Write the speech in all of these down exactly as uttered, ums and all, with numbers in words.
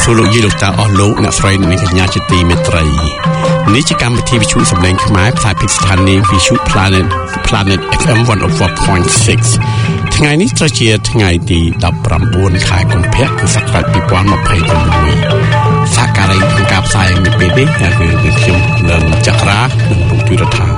សួរលោកយាយលោកតាអស់លោកអ្នកស្រីនិងកញ្ញាជាទីមេត្រីនេះជាកម្មវិធីវិទ្យុសម្លេងខ្មែរផ្សាយពីស្ថានីយ៍វិទ្យុ Planet Planet เอฟ เอ็ม one oh four point six ថ្ងៃនេះត្រូវជាថ្ងៃទីដប់ប្រាំបួនខែកុម្ភៈគឺសករាជពីរពាន់ម្ភៃប្រាំមួយសហការីក្នុងការផ្សាយនៅពេលនេះគឺខ្ញុំនឹងចក្រានិងលោកទីរដ្ឋា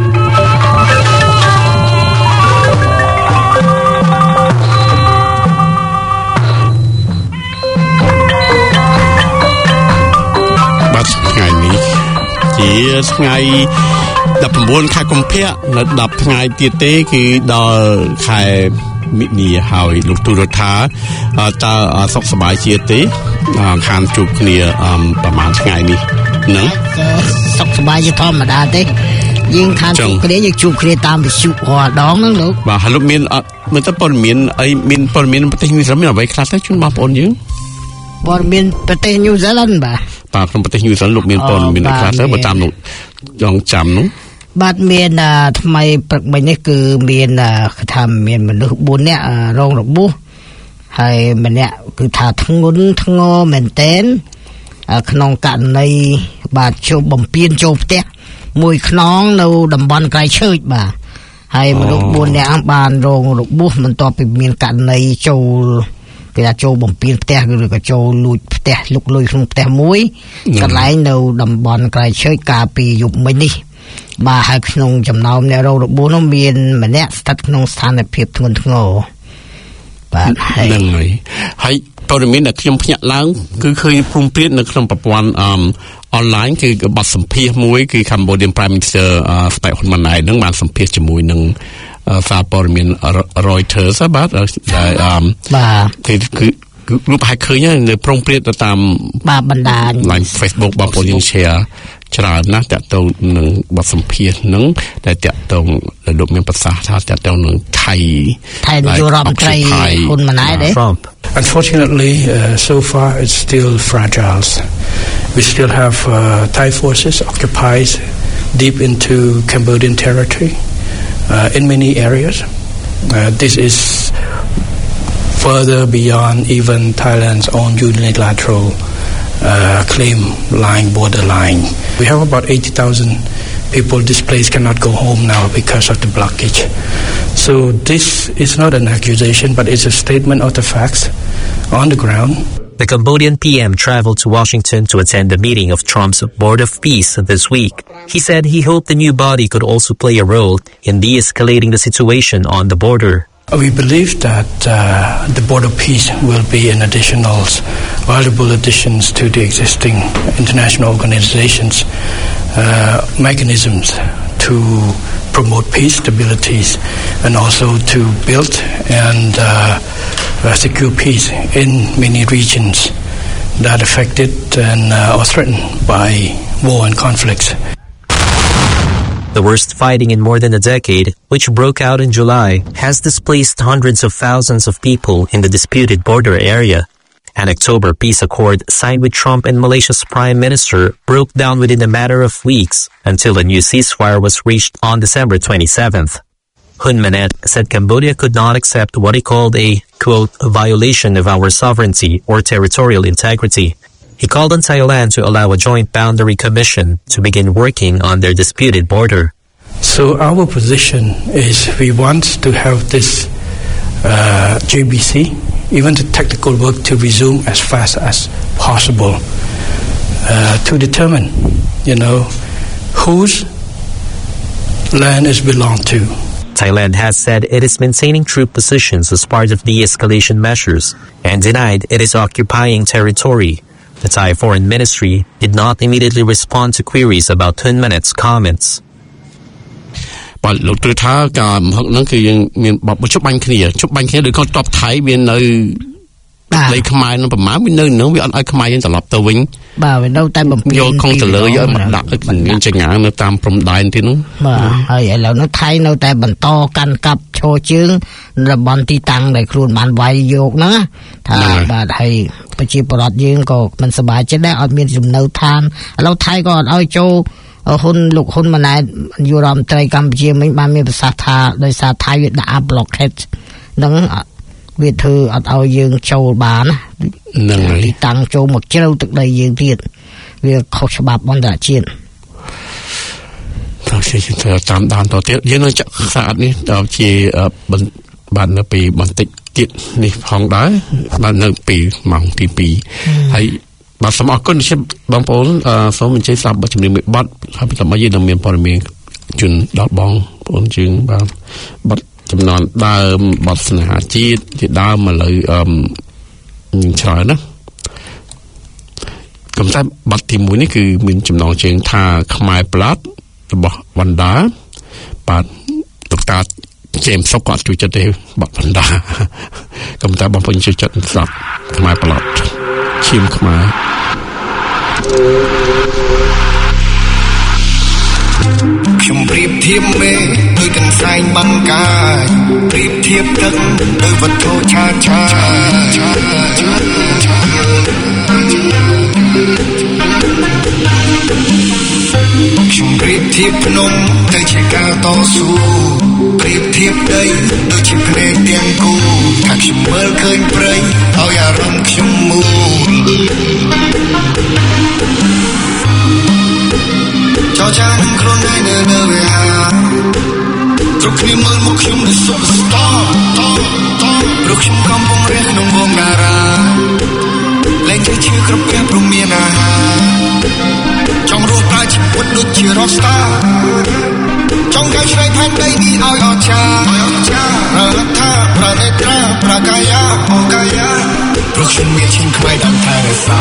ថ្ងៃនេះជាថ្ងៃដប់ប្រាំបួនខែកុម្ភៈនៅដប់ថ្ងៃទៀតទេគឺដល់ខែមិនិនាហើយលោកទូរដ្ឋាតើសុខសប្បាយជាទេខានជួបគ្នាប្រហែលថ្ងៃនេះហ្នឹងសុខសប្បាយជាធម្មតាទេយើងខានជួបគ្នាយើងជួបគ្នាតាមវិទ្យុរាល់ដងហ្នឹងលោកបាទហើយលោកមានមើលទៅព័ត៌មានអីមានព័ត៌មានប្រទេសនេះស្រាប់មានអ្វីខ្លះទៅជូនបងប្អូនយើងព័ត៌មានប្រទេសញូហ្សេឡង់បាទបាទក្នុងប្រទេសញូហ្សេឡង់លោកមានព័ត៌មានខ្លះទៅបើតាមលោកចង់ចាំនោះបាទមានថ្មីព្រឹកមិញនេះគឺមានគេថាមានមនុស្សបួននាក់រងរបួសហើយម្នាក់គឺថាធ្ងន់ធ្ងរមែនទែនក្នុងករណីបាទចូលបំពេញចូលផ្ទះមួយខ្នងនៅតំបន់ក្រៃឈើចបាទហើយមនុស្សបួននាក់បានរងរបួសបន្ទាប់ពីមានករណីចូលគេថាចូលបំពេញផ្ទះឬក៏ចូលលួចផ្ទះលុកលុយក្នុងផ្ទះមួយកន្លែងនៅតំបន់ក្រៃឈើចកាលពីយប់មិញនេះបាទហើយក្នុងចំណោមអ្នករងរបួសនោះមានម្នាក់ស្ថិតក្នុងស្ថានភាពធ្ងន់ធ្ងរបាទហ្នឹងហើយហើយព័ត៌មានដែលខ្ញុំភ្ញាក់ឡើងគឺឃើញព្រមព្រៀងនៅក្នុងប្រព័ន្ធអមអនឡាញគឺបទសម្ភាសន៍មួយគឺ Cambodian Prime Minister ស្ដេចហ៊ុនម៉ាណែតនឹងបានសម្ភាសន៍ជាមួយនឹងសារព័ត៌មាន Reuters បាទដែលអមបាទគឺគឺរូបហើយឃើញនៅព្រមព្រៀងទៅតាមបាទបណ្ដាញ Line Facebook បងប្អូនយើង share ច្រើនណាស់តាក់ទងនឹងបទសម្ភាសន៍ហ្នឹងដែលតាក់ទងលោកមានប្រសាសន៍ថាតាក់ទងនឹងថៃថៃនាយករដ្ឋមន្ត្រីហ៊ុនម៉ាណែតទេ Unfortunately, uh, so far it's still fragile. We still have uh, Thai forces occupied deep into Cambodian territory uh, in many areas. Uh, this is further beyond even Thailand's own unilateral uh, claim line, border line. We have about eighty thousand people displaced, cannot go home now because of the blockage. So this is not an accusation, but it's a statement of the facts on the ground. The Cambodian P M traveled to Washington to attend a meeting of Trump's Board of Peace this week. He said he hoped the new body could also play a role in de-escalating the situation on the border. We believe that uh, the Board of Peace will be an additional, valuable additions to the existing international organizations, uh, mechanisms to promote peace, stabilities, and also to build and uh, uh, secure peace in many regions that are affected and uh, or threatened by war and conflicts. The worst fighting in more than a decade, which broke out in July, has displaced hundreds of thousands of people in the disputed border area. An October peace accord signed with Trump and Malaysia's Prime Minister broke down within a matter of weeks until a new ceasefire was reached on December twenty-seventh. Hun Manet said Cambodia could not accept what he called a, quote, violation of our sovereignty or territorial integrity. He called on Thailand to allow a joint boundary commission to begin working on their disputed border. So our position is we want to have this uh, J B C, even the technical work, to resume as fast as possible uh, to determine, you know, whose land is belong to. Thailand has said it is maintaining troop positions as part of de-escalation measures and denied it is occupying territory. The Thai Foreign Ministry did not immediately respond to queries about Hun Manet's comments. បាទលោកត្រូវថាការហ្នឹងគឺយើងមានបបជប់បាញ់គ្នាជប់បាញ់គ្នាដោយគាត់តបថៃវានៅដីខ្មែរនឹងប្រមាណវានៅនឹងវាអត់ឲ្យខ្មែរយើងត្រឡប់ទៅវិញបាទវានៅតែបំពេញយកខុងទៅលើយកមកដាក់មានចងានៅតាមព្រំដែនទៀតនោះបាទហើយឥឡូវនោះថៃនៅតែបន្តកាន់កាប់ឈរជើងតំបន់ទីតាំងដែលខ្លួនបានវាយយកហ្នឹងថាបាទហើយប្រជាពលរដ្ឋយើងក៏មិនសប្បាយចិត្តដែរអត់មានជំនៅឋានឥឡូវថៃក៏អត់ឲ្យចូលហ៊ុនលោកហ៊ុនម៉ាណែតនាយករដ្ឋមន្ត្រីកម្ពុជាមិញបានមានប្រសាសន៍ថាដោយសារថៃវាដាក់ blockade ហ្នឹងវាធ្វើអត់ឲ្យយើងចូលបានណាហ្នឹងហើយទីតាំងចូលមកជ្រៅទឹកដីយើងទៀតវាខុសច្បាប់អន្តរជាតិត្រូវជាតាមដានតទៀតយើងនឹងចាក់ខ្សែនេះដល់ជាបាននៅពីបន្តិចទៀតនេះផងដែរបាននៅពីម៉ោងទីពីរហើយបាទសូមអរគុណបងប្អូនសូមអញ្ជើញស្ដាប់បទចម្រៀងមួយបទហើយបន្តមកយើងនឹងមានព័ត៌មានជូនដល់បងប្អូនយើងបាទបទចំនួនដើមបទស្នេហាជាតិជាដើមឥឡូវអឺច្រើនណាកំតែបទទីមួយនេះគឺមានចំណងជើងថាខ្មែរប្លាត់របស់វណ្ដាបាទលោកតាជេមសុកគាត់ជួយចិត្តទេបាត់វណ្ដាកំតែបងប្អូនជួយចិត្តស្ដាប់ខ្មែរប្លាត់ឈាមខ្មែរខ្ញុំប្រៀបធៀបមេដូចកន្សែងបាំងកាយប្រៀបធៀបទឹកដូចវត្ថុឆាឆាខ្ញុំប្រៀបធៀបភ្នំទៅជាការតស៊ូប្រៀបធៀបដីដូចជាភ្នែកទាំងគូថាខ្ញុំមើលឃើញព្រៃឲ្យអារម្មណ៍ខ្ញុំមូលចោចានឹងខ្លួនឯងនៅលើវាគ្រប់គ្នាមើលមកខ្ញុំដូច superstar ព្រោះខ្ញុំកំពុងរះក្នុងវងតារាលែងជឿជឿគ្រប់ពេលព្រមមានអាហារចង់រស់ប្រើជីវិតដូចជា rockstar ចង់កែច្នៃផែនដីនេះឲ្យអស្ចារ្យរដ្ឋាប្រណេត្រាប្រកាយាអូកាយាព្រោះខ្ញុំមានឈាមខ្មែរតាមថែរក្សា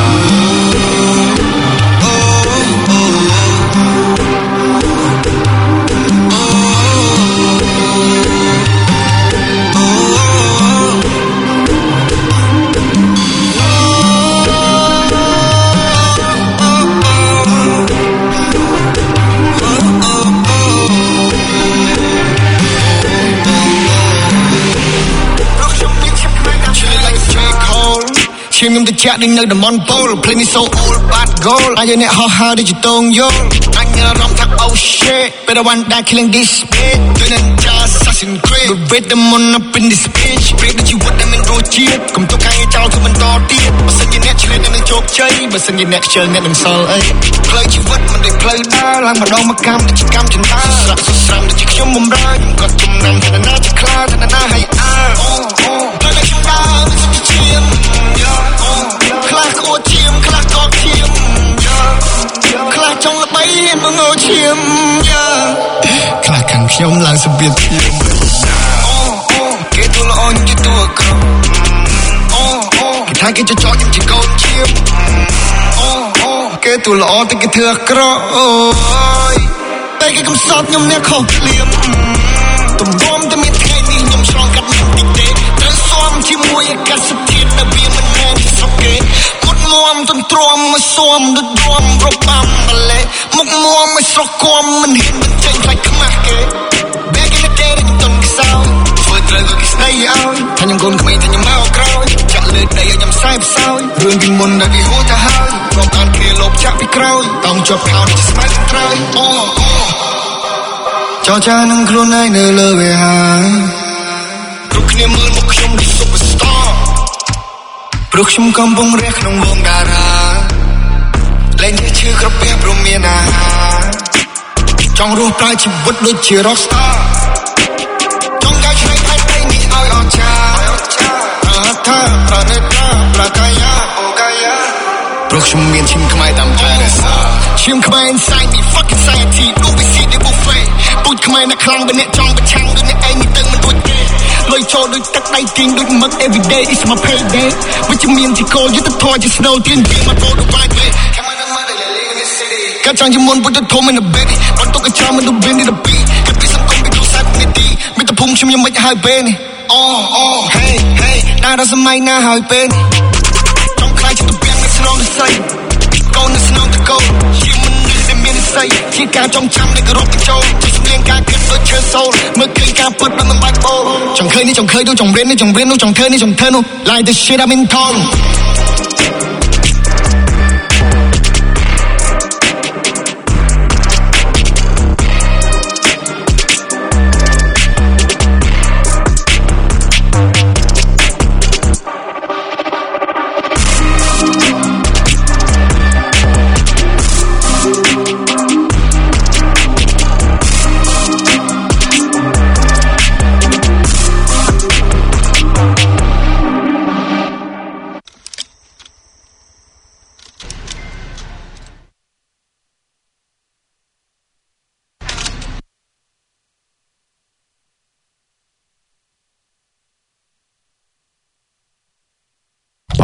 ខ្ញុំទៅចាក់នៅតំបន់ប៉ូល Play me so old bad goal អាយអ្នកហោះហើរដូចជាតងយល់អញអារម្មណ៍ថា oh shit better one that killing this bitch ដូចនឹង Assassin's Creed with the moon up in this bitch ពេលដូចជីវិតដែលមានរសជាតិកុំទុកកាយចោលធ្វើបន្តទៀតបើសិនជាអ្នកឆ្លៀតនឹងជោគជ័យបើសិនជាអ្នកខ្ជិលអ្នកនឹងសល់អីផ្លូវជីវិតមិនដូចផ្លូវដើរឡើងម្ដងមកកម្មដូចកម្មចន្ទើស្រាក់ស្រាំដូចជាខ្ញុំបំរើខ្ញុំក៏ចំណាំថាណាជាខ្លាថាណាឲ្យអើអូអូផ្លូវដែលខ្ញុំដើរមិនសុខជាខ្លះគួរឈាមខ្លះក៏ឈាមខ្លះចង់ល្បីមកងឈាមខ្លះខាងខ្ញុំឡើងសម្ពាធឈាមអូអូគេទូលអូនជាតួក្រអូអូគេថាគេចចោខ្ញុំជាកូនឈាមអូអូគេទូលអូតែគេធ្វើអាក្រក់អូយតែគេកំសត់ខ្ញុំអ្នកខុសភ្លាមទំរំតែមានថ្ងៃនេះខ្ញុំឆ្លងកាត់មិនតិចទេត្រូវស៊ំជាមួយអាកាសធាតុដែលវាមិនមែនជាស្រុកគេគាត់មុំទន្ទ្រាំមកស៊ំដូចដួមរបាំបលេមុខមុំមកស្រកគំមិនហ៊ានបញ្ចេញខ្លាចខ្មាស់គេ Back in the day ខ្ញុំទុនគេសោយធ្វើត្រូវក៏គេស្ដីឲ្យថាខ្ញុំកូនក្មេងថាខ្ញុំមកក្រោយចាក់លើដីឲ្យខ្ញុំផ្សាយផ្សោយរឿងពីមុនដែលគេហួចទៅហើយព្រមតាមគ្នាលបចាក់ពីក្រោយតង់ជាប់ខោដូចស្មៅក្រោយអូអូចោចានឹងខ្លួនឯងនៅលើវាហើយគ្រប់គ្នាមើលមកខ្ញុំដូច superstar ព្រោះខ្ញុំកំពុងរះក្នុងវងតារាលែងជឿជឿគ្រប់ពេលព្រមមានអាហារចង់រស់ប្រើជីវិតដូចជា rockstar ចង់កែច្នៃផែនដីនេះឲ្យអស្ចារ្យរដ្ឋាប្រណេត្រាប្រកាយាអូកាយាព្រោះខ្ញុំមានឈាមខ្មែរតាមថែរក្សាឈាមខ្មែរ inside me fucking society ដូចវាស៊ីនេះ buffet ពូជខ្មែរណាខ្លាំងបើអ្នកចង់ប្រឆាំងដូចអ្នកឯងនេះទៅមិនរួចទេលុយចូលដូចទឹកដៃទីងដូចមឹក everyday is my payday វិជ្ជមានជាគោលយុទ្ធធម៌ជា snow ទៀនពីមកចូលទៅវាយពេកាត់ចង់ជាមុនពុទ្ធធម៌មិន baby បន្ទុកឲ្យចាំមិនដូចវិញនេះទៅពីកាត់ពីសង្គមពីគ្រូសាស្ត្រនីតិមិត្តភូមិខ្ញុំមិនហើយពេលនេះអូអូ hey hey ណាដល់សម័យណាហើយពេលចង់ខ្លាចទៅពីនៅស្នងស្អីកូននៅស្នងតកូនជាមនុស្សដែលមានស្អីជាការចងចាំនៃការរកបញ្ចូលជាសម្លេងការគិតដូចឈើសូលមើលឃើញការពិតដល់មិនបាច់បោចង់ឃើញនេះចង់ឃើញនោះចង់រៀននេះចង់រៀននោះចង់ធ្វើនេះចង់ធ្វើនោះ like the shit I've been told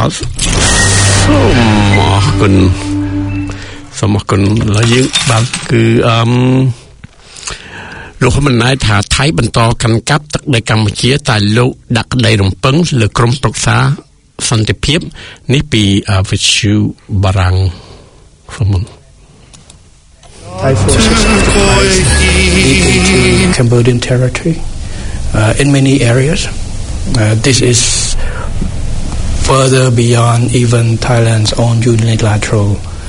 បាទសូមអរគុណសូមអរគុណឡើយយើងបាទគឺអឺលោកហ៊ុនម៉ាណែតថាថៃបន្តកាន់កាប់ទឹកដីកម្ពុជាតែលោកដាក់ក្តីរំពឹងលើក្រុមប្រឹក្សាសន្តិភាពនេះពីវិទ្យុបារាំងសូម Thai forces occupied deep into Cambodian territory uh, in many areas. Uh, this is further beyond even Thailand's own unilateral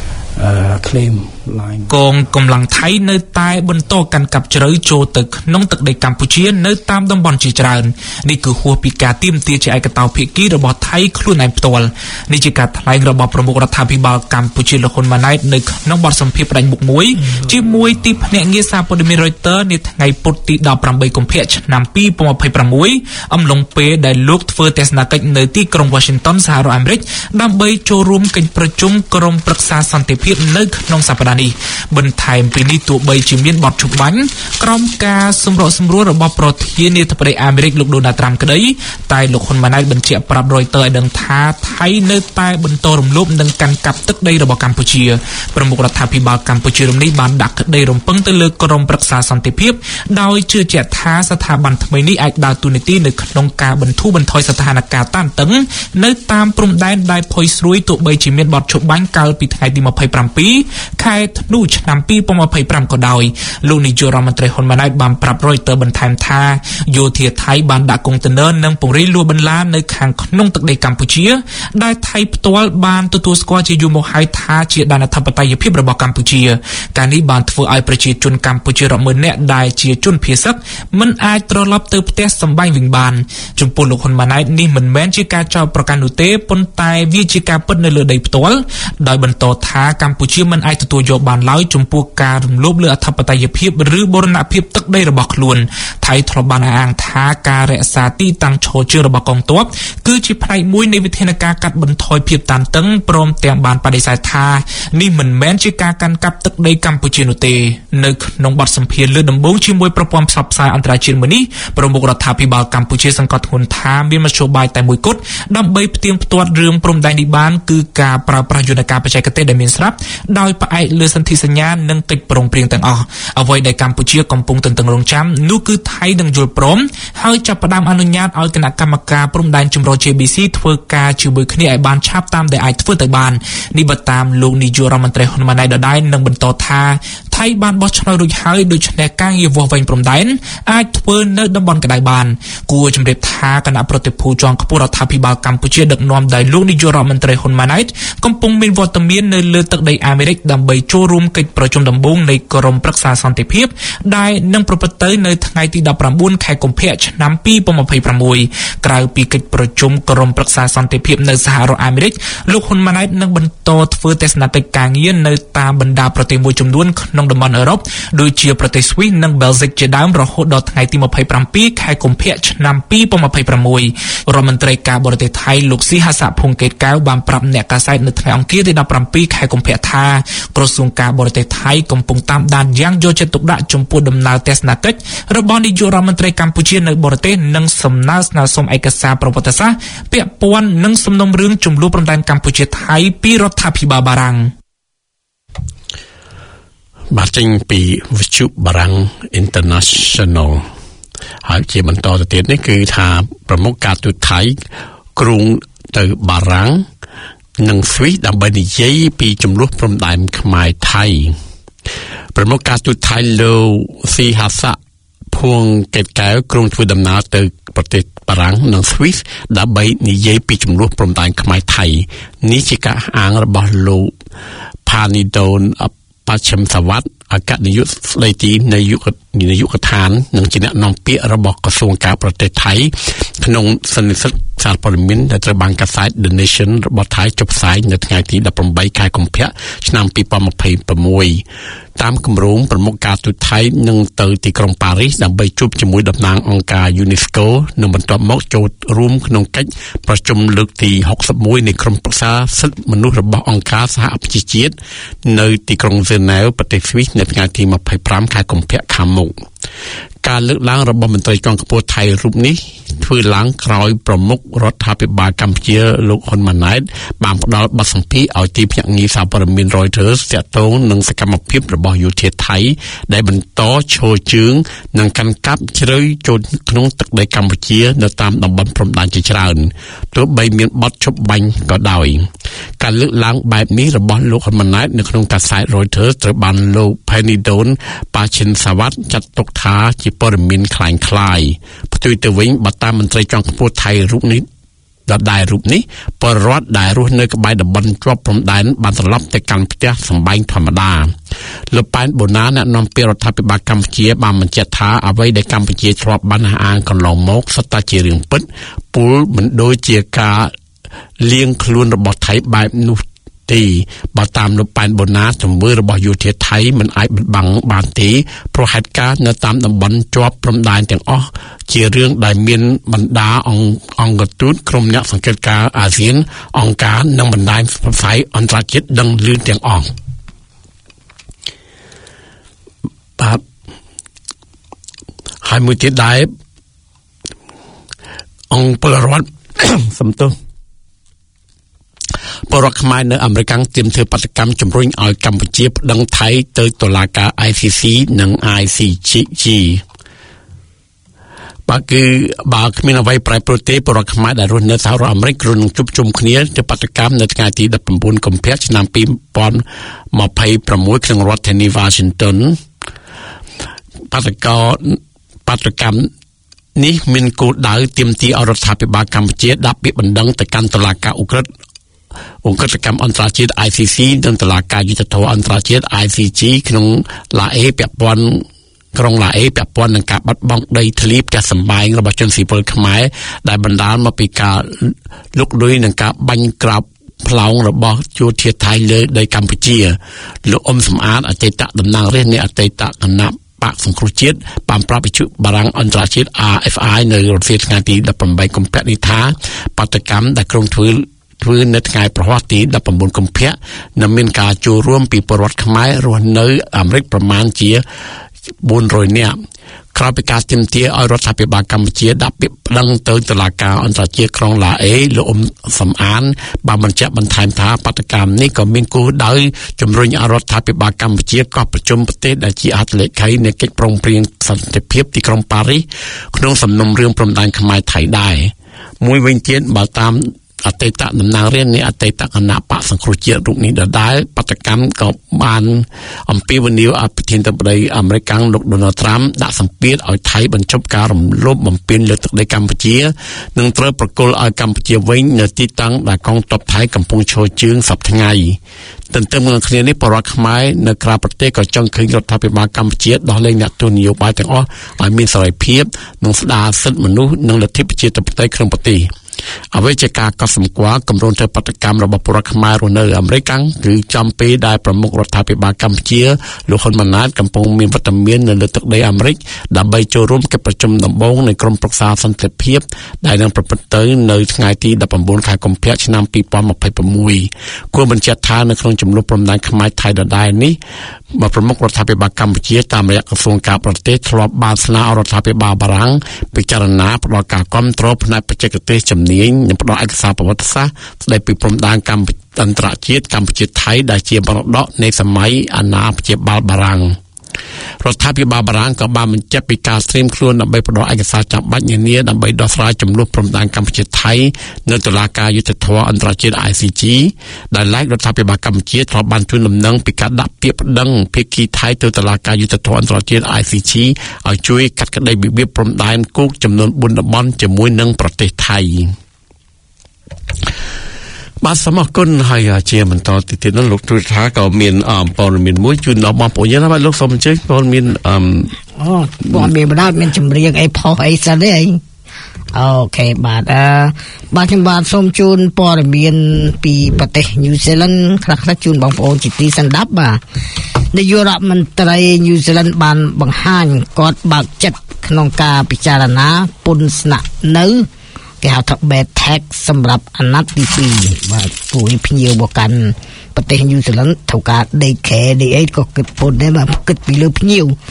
uh, claim line. កងកម្លាំងថៃនៅតែបន្តកាន់កាប់ជ្រៅចូលទៅក្នុងទឹកដីកម្ពុជានៅតាមតំបន់ជាច្រើននេះគឺហួសពីការទាមទារជាឯកតោភាគីរបស់ថៃខ្លួនឯងផ្ទាល់នេះជាការថ្លែងរបស់ប្រមុខរដ្ឋាភិបាលកម្ពុជាលោកហ៊ុនម៉ាណែតនៅក្នុងបទសម្ភាសន៍ផ្ដាច់មុខមួយជាមួយទីភ្នាក់ងារសារព័ត៌មាន Reuters នាថ្ងៃពុធទីដប់ប្រាំបីកុម្ភៈឆ្នាំពីរពាន់ម្ភៃប្រាំមួយអំឡុងពេលដែលលោកធ្វើទស្សនកិច្ចនៅទីក្រុង Washington សហរដ្ឋអាមេរិកដើម្បីចូលរួមកិច្ចប្រជុំក្រុមប្រឹក្សាសន្តិភាពនៅក្នុងសប្តាហ៍នេះបន្ថែមពីនេះទោះបីជាមានបទជបាញ់ក្រុមការសម្រុកសម្រួលរបស់ប្រធានាធិបតីអាមេរិកលោកដូណាល់ត្រាំក្តីតែលោកហ៊ុនម៉ាណែតបញ្ជាក់ប្រាប់ Reuters ឲ្យដឹងថាថៃនៅតែបន្តរំលោភនិងកាន់កាប់ទឹកដីរបស់កម្ពុជាប្រមុខរដ្ឋាភិបាលកម្ពុជារំនេះបានដាក់ក្តីរំពឹងទៅលើក្រុមប្រឹក្សាសន្តិភាពដោយជឿជាក់ថាស្ថាប័នថ្មីនេះអាចដើរតួនាទីនៅក្នុងការបន្ធូរបន្ថយស្ថានភាពតានតឹងនៅតាមព្រំដែនដែលផុយស្រួយទោះបីជាមានបទជបាញ់កាលពីថ្ងៃទីម្ភៃប្រាំពីរខែធ្នូឆ្នាំពីរពាន់ម្ភៃប្រាំក៏ដោយលោកនាយករដ្ឋមន្ត្រីហ៊ុនម៉ាណែតបានប្រាប់ Reuters បន្ថែមថាយោធាថៃបានដាក់កុងតឺន័រនិងពង្រាយលួចបន្លានៅខាងក្នុងទឹកដីកម្ពុជាដែលថៃផ្ទាល់បានទទួលស្គាល់ជាយូរមកហើយថាជាដែនអធិបតេយ្យភាពរបស់កម្ពុជាការនេះបានធ្វើឲ្យប្រជាជនកម្ពុជារាប់ម៉ឺននាក់ដែលជាជនភៀសឹកមិនអាចត្រឡប់ទៅផ្ទះសម្បែងវិញបានចំពោះលោកហ៊ុនម៉ាណែតនេះមិនមែនជាការចោទប្រកាន់នោះទេប៉ុន្តែវាជាការពិតនៅលើដីផ្ទាល់ដោយបន្តថាកម្ពុជាមិនអាចទទួលយកបានឡើយចំពោះការរំលោភលើអធិបតេយ្យភាពឬបូរណភាពទឹកដីរបស់ខ្លួនថៃធ្លាប់បានអះអាងថាការរក្សាទីតាំងឈរជើងរបស់កងទ័ពគឺជាផ្នែកមួយនៃវិធានការកាត់បន្ថយភាពតានតឹងព្រមទាំងបានបដិសេធថានេះមិនមែនជាការកាន់កាប់ទឹកដីកម្ពុជានោះទេនៅក្នុងបទសម្ភាសន៍លើដំបូងជាមួយប្រព័ន្ធផ្សព្វផ្សាយអន្តរជាតិមួយនេះប្រមុខរដ្ឋាភិបាលកម្ពុជាសង្កត់ធ្ងន់ថាមានមធ្យោបាយតែមួយគត់ដើម្បីផ្ទៀងផ្ទាត់រឿងព្រំដែននេះបានគឺការប្រើប្រាស់យន្តការបច្ចេកទេសដែលមានស្រាប់ដោយផ្អែកលើសន្ធិសញ្ញានិងកិច្ចព្រមព្រៀងទាំងអស់អ្វីដែលកម្ពុជាកំពុងទន្ទឹងរង់ចាំនោះគឺថៃនឹងយល់ព្រមហើយចាប់ផ្ដើមអនុញ្ញាតឲ្យគណៈកម្មការព្រំដែនចម្រុះ J B C ធ្វើការជាមួយគ្នាឲ្យបានឆាប់តាមដែលអាចធ្វើទៅបាននេះបើតាមលោកនាយករដ្ឋមន្ត្រីហ៊ុនម៉ាណែតដដែលនឹងបន្តថាថៃបានបោះឆ្នោតរួចហើយដូច្នេះការងារវាស់វែងព្រំដែនអាចធ្វើនៅតំបន់ក្តៅបានគួរជំរាបថាគណៈប្រតិភូជាន់ខ្ពស់រដ្ឋាភិបាលកម្ពុជាដឹកនាំដោយលោកនាយករដ្ឋមន្ត្រីហ៊ុនម៉ាណែតកំពុងមានវត្តមាននៅលើទឹកដីអាមេរិកដើម្បីចូលរួមកិច្ចប្រជុំដំបូងនៃក្រុមប្រឹក្សាសន្តិភាពដែលនឹងប្រព្រឹត្តទៅនៅថ្ងៃទីដប់ប្រាំបួនខែកុម្ភៈឆ្នាំពីរពាន់ម្ភៃប្រាំមួយក្រៅពីកិច្ចប្រជុំក្រុមប្រឹក្សាសន្តិភាពនៅសហរដ្ឋអាមេរិកលោកហ៊ុនម៉ាណែតនឹងបន្តធ្វើទស្សនកិច្ចការងារនៅតាមបណ្ដាប្រទេសមួយចំនួនក្នុងតំបន់អឺរ៉ុបដូចជាប្រទេសស្វីសនិងបែលហ្សិកជាដើមរហូតដល់ថ្ងៃទីម្ភៃប្រាំពីរខែកុម្ភៈឆ្នាំពីរពាន់ម្ភៃប្រាំមួយរដ្ឋមន្ត្រីការបរទេសថៃលោកស៊ីហាសាភុងកេតកៅបានប្រាប់អ្នកកាសែតនៅថ្ងៃអង្គារទីដប់ប្រាំពីរខែកុម្ភៈថាក្រសួងការបរទេសថៃកំពុងតាមដានយ៉ាងយកចិត្តទុកដាក់ចំពោះដំណើរទស្សនកិច្ចរបស់នាយករដ្ឋមន្ត្រីកម្ពុជានៅបរទេសនិងសំណើស្នើសុំឯកសារប្រវត្តិសាស្ត្រពាក់ព័ន្ធនឹងសំណុំរឿងជម្លោះព្រំដែនកម្ពុជាថៃពីរដ្ឋាភិបាលបារាំងបាទចេញពីវិទ្យុបារាំង International ហើយជាបន្តទៅទៀតនេះគឺថាប្រមុខការទូតថៃគ្រងទៅបារាំងនិងស្វីសដើម្បីនិយាយពីចំនួនព្រំដែនខ្មែរថៃប្រមុខការទូតថៃលោកស៊ីហាសាភួងកេតកែវគ្រងធ្វើដំណើរទៅប្រទេសបារាំងនិងស្វីសដើម្បីនិយាយពីចំនួនព្រំដែនខ្មែរថៃនេះជាការអាងរបស់លោកផានីដូនបច្ចឹមសវត្តអគ្គនាយកស្ដីទីនៃយុគនាយកដ្ឋាននិងជាអ្នកនាំពាក្យរបស់ក្រសួងការប្រទេសថៃក្នុងសន្និសីទសារព័ត៌មានដែលត្រូវបានកាសែត The Nation របស់ថៃចុះផ្សាយនៅថ្ងៃទីដប់ប្រាំបីខែកុម្ភៈឆ្នាំពីរពាន់ម្ភៃប្រាំមួយតាមគម្រោងប្រមុខការទូតថៃនឹងទៅទីក្រុងប៉ារីសដើម្បីជួបជាមួយតំណាងអង្គការ UNESCO និងបន្ទាប់មកចូលរួមក្នុងកិច្ចប្រជុំលើកទីហុកសិបមួយនៃក្រុមប្រឹក្សាសិទ្ធិមនុស្សរបស់អង្គការសហប្រជាជាតិនៅទីក្រុងហ្សឺណែវប្រទេសស្វីសនៅថ្ងៃទីម្ភៃប្រាំខែកុម្ភៈខាងមុខការលើកឡើងរបស់មន្ត្រីជាន់ខ្ពស់ថៃរូបនេះធ្វើឡើងក្រោយប្រមុខរដ្ឋាភិបាលកម្ពុជាលោកហ៊ុនម៉ាណែតបានផ្ដល់បទសម្ភាសន៍ឲ្យទីភ្នាក់ងារសារព័ត៌មាន Reuters ទាក់ទងនឹងសកម្មភាពរបស់យោធាថៃដែលបន្តឈរជើងនិងកាន់កាប់ជ្រៅចូលក្នុងទឹកដីកម្ពុជានៅតាមតំបន់ព្រំដែនជាច្រើនទោះបីមានបទឈប់បាញ់ក៏ដោយការលើកឡើងបែបនេះរបស់លោកហ៊ុនម៉ាណែតនៅក្នុងកាសែត Reuters ត្រូវបានលោក Penny Don ប៉ាឈិនសាវ៉ាត់ចាត់ទុកថាជាព័ត៌មានคล้ายคล้ายផ្ទុយទៅវិញបើតាមមន្ត្រីជាន់ខ្ពស់ថៃរូបនេះដដែលរូបនេះពលរដ្ឋដែលរស់នៅក្បែរតំបន់ជាប់ព្រំដែនបានត្រឡប់ទៅកាន់ផ្ទះសម្បែងធម្មតាលោកប៉ែនបូណាអ្នកនាំពាក្យរដ្ឋាភិបាលកម្ពុជាបានបញ្ជាក់ថាអ្វីដែលកម្ពុជាធ្លាប់បានអះអាងកន្លងមកសុទ្ធតែជារឿងពិតពុលមិនដូចជាការលៀងខ្លួនរបស់ថៃបែបនោះទេបើតាមលោកប៉ែនបូណាទង្វើរបស់យោធាថៃមិនអាចបិទបាំងបានទេព្រោះហេតុការណ៍នៅតាមតំបន់ជាប់ព្រំដែនទាំងអស់ជារឿងដែលមានបណ្ដាអង្គអង្គទូតក្រុមអ្នកសង្កេតការណ៍អាស៊ានអង្គការនិងបណ្ដាញផ្សាយអន្តរជាតិដឹងលឿនទាំងអស់បាទហើយមួយទៀតដែរអង្គពលរដ្ឋសំទោសបរិវត្តខ្មែរនៅអាមេរិកទាមទារបដកម្មជំរុញឲ្យកម្ពុជាប្តឹងថៃទៅតុលាការ I C C និង I C G បើគឺបើគ្មានអ្វីប្រែប្រួលទេបរិវត្តខ្មែរដែលរស់នៅសហរដ្ឋអាមេរិកគ្រាន់នឹងជួបជុំគ្នាទៅបដកម្មនៅថ្ងៃទីដប់ប្រាំបួនកុម្ភៈឆ្នាំពីរពាន់ម្ភៃប្រាំមួយក្នុងរដ្ឋធានី Washington បដកម្មបដកម្មនេះមានគោលដៅទាមទារឲ្យរដ្ឋាភិបាលកម្ពុជាដាក់ពាក្យបណ្ដឹងទៅកាន់តុលាការអ៊ុក្រឹតអង្គការកម្មអន្តរជាតិ I C C និងតុលាការយុត្តិធម៌អន្តរជាតិ I C G ក្នុងឡាអេពាក់ព័ន្ធក្រុងឡាអេពាក់ព័ន្ធនឹងការបាត់បង់ដីធ្លីផ្ទះសម្បែងរបស់ជនស៊ីវិលខ្មែរដែលបណ្ដាលមកពីការលុកលុយនិងការបាញ់ក្រាបផ្លោងរបស់យោធាថៃលើដីកម្ពុជាលោកអ៊ុំសំអាតអតីតតំណាងរាស្ត្រនៃអតីតគណៈបកសង្គ្រោះជាតិបានប្រាប់វិទ្យុបារាំងអន្តរជាតិ R F I នៅរសៀលថ្ងៃទីដប់ប្រាំបីកុម្ភៈនេះថាបាតកម្មដែលក្រុងធ្វើធ្វើនៅថ្ងៃប្រហ័សទីដប់ប្រាំបួនកុម្ភៈនឹងមានការចូលរួមពីពលរដ្ឋខ្មែររស់នៅអាមេរិកប្រមាណជាបួនរយនាក់ក្រោយពីការទាមទារឲ្យរដ្ឋាភិបាលកម្ពុជាដាក់ពាក្យប្តឹងទៅតុលាការអន្តរជាតិក្រុងឡាអេលោកអ៊ុំសំអានបានបញ្ជាក់បន្ថែមថាបដកម្មនេះក៏មានគោលដៅជំរុញឲ្យរដ្ឋាភិបាលកម្ពុជាកោះប្រជុំប្រទេសដែលជាអត្ថលេខីនៃកិច្ចព្រមព្រៀងសន្តិភាពទីក្រុងប៉ារីសក្នុងសំណុំរឿងព្រំដែនខ្មែរថៃដែរមួយវិញទៀតបើតាមអតីតតំណាងរាស្ត្រនៃអតីតគណៈបកសង្គ្រោះជាតិរូបនេះដដែលបដកម្មក៏បានអំពាវនាវឲ្យប្រធានាធិបតីអាមេរិកលោក Donald Trump ដាក់សម្ពាធឲ្យថៃបញ្ឈប់ការរំលោភបំពានលើទឹកដីកម្ពុជានិងត្រូវប្រគល់ឲ្យកម្ពុជាវិញនៅទីតាំងដែលកងទ័ពថៃកំពុងឈរជើងសប្តាហ៍ថ្ងៃទន្ទឹមនឹងគ្នានេះបរិវត្តខ្មែរនៅក្រៅប្រទេសក៏ចង់ឃើញរដ្ឋាភិបាលកម្ពុជាដោះលែងអ្នកទោសនយោបាយទាំងអស់ឲ្យមានសេរីភាពនិងស្ដារសិទ្ធិមនុស្សនិងលទ្ធិប្រជាធិបតេយ្យក្នុងប្រទេសអ្វីជាការកត់សម្គាល់គម្រោងធ្វើបដកម្មរបស់ពលរដ្ឋខ្មែររស់នៅអាមេរិកគឺចំពេលដែលប្រមុខរដ្ឋាភិបាលកម្ពុជាលោកហ៊ុនម៉ាណែតកំពុងមានវត្តមាននៅលើទឹកដីអាមេរិកដើម្បីចូលរួមកិច្ចប្រជុំដំបូងនៃក្រុមប្រឹក្សាសន្តិភាពដែលនឹងប្រព្រឹត្តទៅនៅថ្ងៃទីដប់ប្រាំបួនខែកុម្ភៈឆ្នាំពីរពាន់ម្ភៃប្រាំមួយគួរបញ្ជាក់ថានៅក្នុងចំនួនព្រំដែនខ្មែរថៃដដែលនេះមកប្រមុខរដ្ឋាភិបាលកម្ពុជាតាមរយៈក្រសួងការបរទេសធ្លាប់បានស្នើឲ្យរដ្ឋាភិបាលបារាំងពិចារណាផ្តល់ការគាំទ្រផ្នែកបច្ចេកទេសជំនាញនិងផ្តល់ឯកសារប្រវត្តិសាស្ត្រស្តីពីព្រំដែនកម្ពុជាអន្តរជាតិកម្ពុជាថៃដែលជាមរតកនៃសម័យអាណាព្យាបាលបារាំងរដ្ឋាភិបាលបារាំងក៏បានបញ្ជាក់ពីការត្រៀមខ្លួនដើម្បីផ្តល់ឯកសារចាំបាច់នានាដើម្បីដោះស្រាយចំនួនព្រំដែនកម្ពុជាថៃនៅតុលាការយុត្តិធម៌អន្តរជាតិ I C G ដែលឡែករដ្ឋាភិបាលកម្ពុជាធ្លាប់បានជូនដំណឹងពីការដាក់ពាក្យប្តឹងភាគីថៃទៅតុលាការយុត្តិធម៌អន្តរជាតិ I C G ឲ្យជួយកាត់ក្តីវិវាទព្រំដែនគោកចំនួនបួនតំបន់ជាមួយនឹងប្រទេសថៃបាទសូមអរគុណហើយជាបន្តទីទៀតនោះលោកទូរថាក៏មានព័ត៌មានមួយជូនដល់បងប្អូនយើងបាទលោកសូមអញ្ជើញព័ត៌មានអឺអូព័ត៌មានបណ្ដាមានចម្រៀងអីផុសអីសិនទេអូខេបាទអឺបាទខ្ញុំបាទសូមជូនព័ត៌មានពីប្រទេសញូហ្សេឡង់ខ្លះៗជូនបងប្អូនជាទីស្ដាប់បាទនាយករដ្ឋមន្ត្រីញូហ្សេឡង់បានបង្ហាញគាត់បើកចិត្តក្នុងការពិចារណាពន្ធស្នាក់នៅគេហៅថា bed tax សម្រាប់អាណត្តិទីពីរបាទពួកភ្ញៀវមកកាន់ប្រទេសញូហ្សេឡង់ត្រូវការដេកខែដេកអីក៏គិតពន្ធដែរបាទគិតពីលើភ្ញៀវ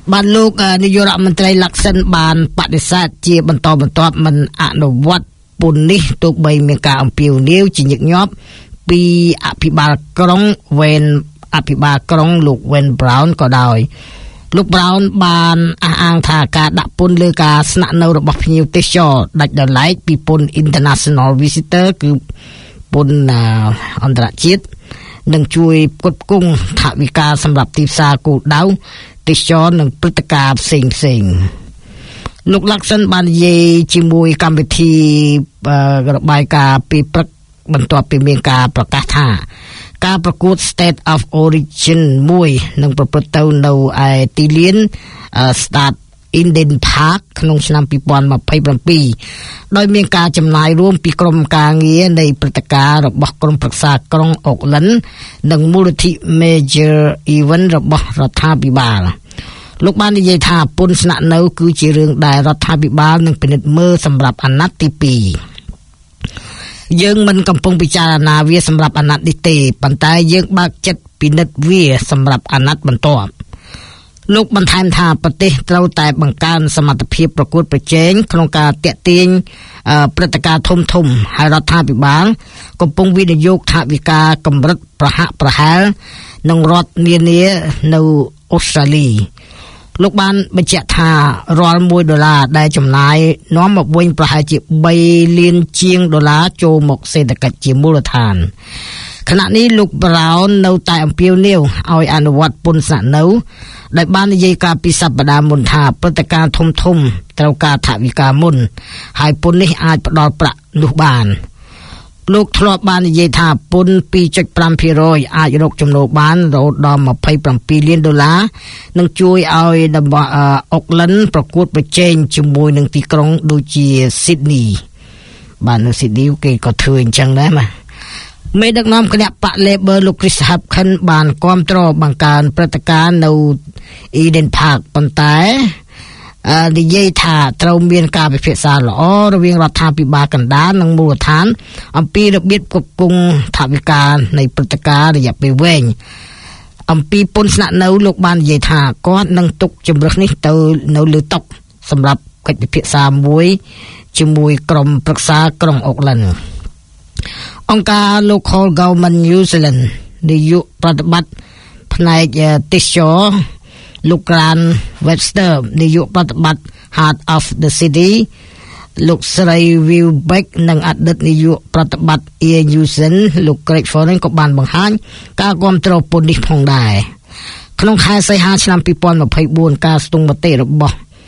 បានលោកនាយករដ្ឋមន្ត្រីលក្ខសិនបានបដិសេធជាបន្តបន្ទាប់មិនអនុវត្តពន្ធនេះទោះបីមានការអំពាវនាវជាញឹកញាប់ពីអភិបាលក្រុងវ៉េនអភិបាលក្រុងលោក Wayne Brown ក៏ដោយលោក Brown បានអះអាងថាការដាក់ពន្ធលើការស្នាក់នៅរបស់ភ្ញៀវទេសចរដាច់ដោយឡែកពីពន្ធ International Visitor គឺពន្ធអន្តរជាតិនឹងជួយផ្គត់ផ្គង់ថវិកាសម្រាប់ទីផ្សារគោលដៅទេសចរនិងព្រឹត្តិការណ៍ផ្សេងផ្សេងលោក Lacson បាននិយាយជាមួយកម្មវិធីរបាយការណ៍ពីព្រឹកបន្ទាប់ពីមានការប្រកាសថាការប្រកួត State of Origin មួយនឹងប្រព្រឹត្តទៅនៅឯទីលាន Stade Eden Park ក្នុងឆ្នាំពីរពាន់ម្ភៃប្រាំពីរដោយមានការចំណាយរួមពីក្រុមការងារនៃព្រឹត្តិការណ៍របស់ក្រុមប្រឹក្សាក្រុង Auckland និងមូលនិធិ Major Event របស់រដ្ឋាភិបាលលោកបាននិយាយថាពន្ធស្នាក់នៅគឺជារឿងដែលរដ្ឋាភិបាលនឹងពិនិត្យមើលសម្រាប់អាណត្តិទីពីរយើងមិនកំពុងពិចារណាវាសម្រាប់អាណត្តិនេះទេប៉ុន្តែយើងបើកចិត្តពិនិត្យវាសម្រាប់អាណត្តិបន្ទាប់លោកបន្ថែមថាប្រទេសត្រូវតែបង្កើនសមត្ថភាពប្រកួតប្រជែងក្នុងការទាក់ទាញព្រឹត្តិការណ៍ធំធំហើយរដ្ឋាភិបាលកំពុងវិនិយោគថវិកាកម្រិតប្រហាក់ប្រហែលនឹងរដ្ឋនានានៅអូស្ត្រាលីលោកបានបញ្ជាក់ថារាល់មួយដុល្លារដែលចំណាយនាំមកវិញប្រហែលជាបីលានជាងដុល្លារចូលមកសេដ្ឋកិច្ចជាមូលដ្ឋានខណៈនេះលោក Brown នៅតែអំពាវនាវឲ្យអនុវត្តពន្ធស្នាក់នៅដែលបាននិយាយកាលពីសប្តាហ៍មុនថាព្រឹត្តិការណ៍ធំធំត្រូវការថវិកាមុនហើយពន្ធនេះអាចផ្ដល់ប្រាក់នោះបានលោកធ្លាប់បាននិយាយថាពន្ធ ពីរចុចប្រាំភាគរយ អាចរកចំណូលបានរហូតដល់ម្ភៃប្រាំពីរលានដុល្លារនឹងជួយឲ្យតំបន់អូកឡិនប្រកួតប្រជែងជាមួយនឹងទីក្រុងដូចជា Sydney បាននៅ Sydney គេក៏ធ្វើអញ្ចឹងដែរបាទមេដឹកនាំគណៈបក Labor លោក Chris Hipkins បានគាំទ្របង្កើនព្រឹត្តិការណ៍នៅ Eden Park ប៉ុន្តែនិយាយថាត្រូវមានការពិភាក្សាល្អរវាងរដ្ឋាភិបាលកណ្ដាលនិងមូលដ្ឋានអំពីរបៀបគ្រប់គ្រងថវិកានៃព្រឹត្តិការណ៍រយៈពេលវែងអំពីពន្ធស្នាក់នៅលោកបាននិយាយថាគាត់នឹងទុកជំរើសនេះទៅនៅលើតុសម្រាប់កិច្ចពិភាក្សាមួយជាមួយក្រុមប្រឹក្សាក្រុងអូកឡិនអង្គការ Local Government New Zealand នាយកប្រតិបត្តិផ្នែកទេសចរលោក Grant Webster នាយកប្រតិបត្តិ Heart of the City លោកស្រី Will Beck និងអតីតនាយកប្រតិបត្តិ Air New Zealand លោក Greg Foran ក៏បានបង្ហាញការគាំទ្រពន្ធនេះផងដែរក្នុងខែសីហាឆ្នាំពីរពាន់ម្ភៃបួនការស្ទង់មតិរបស់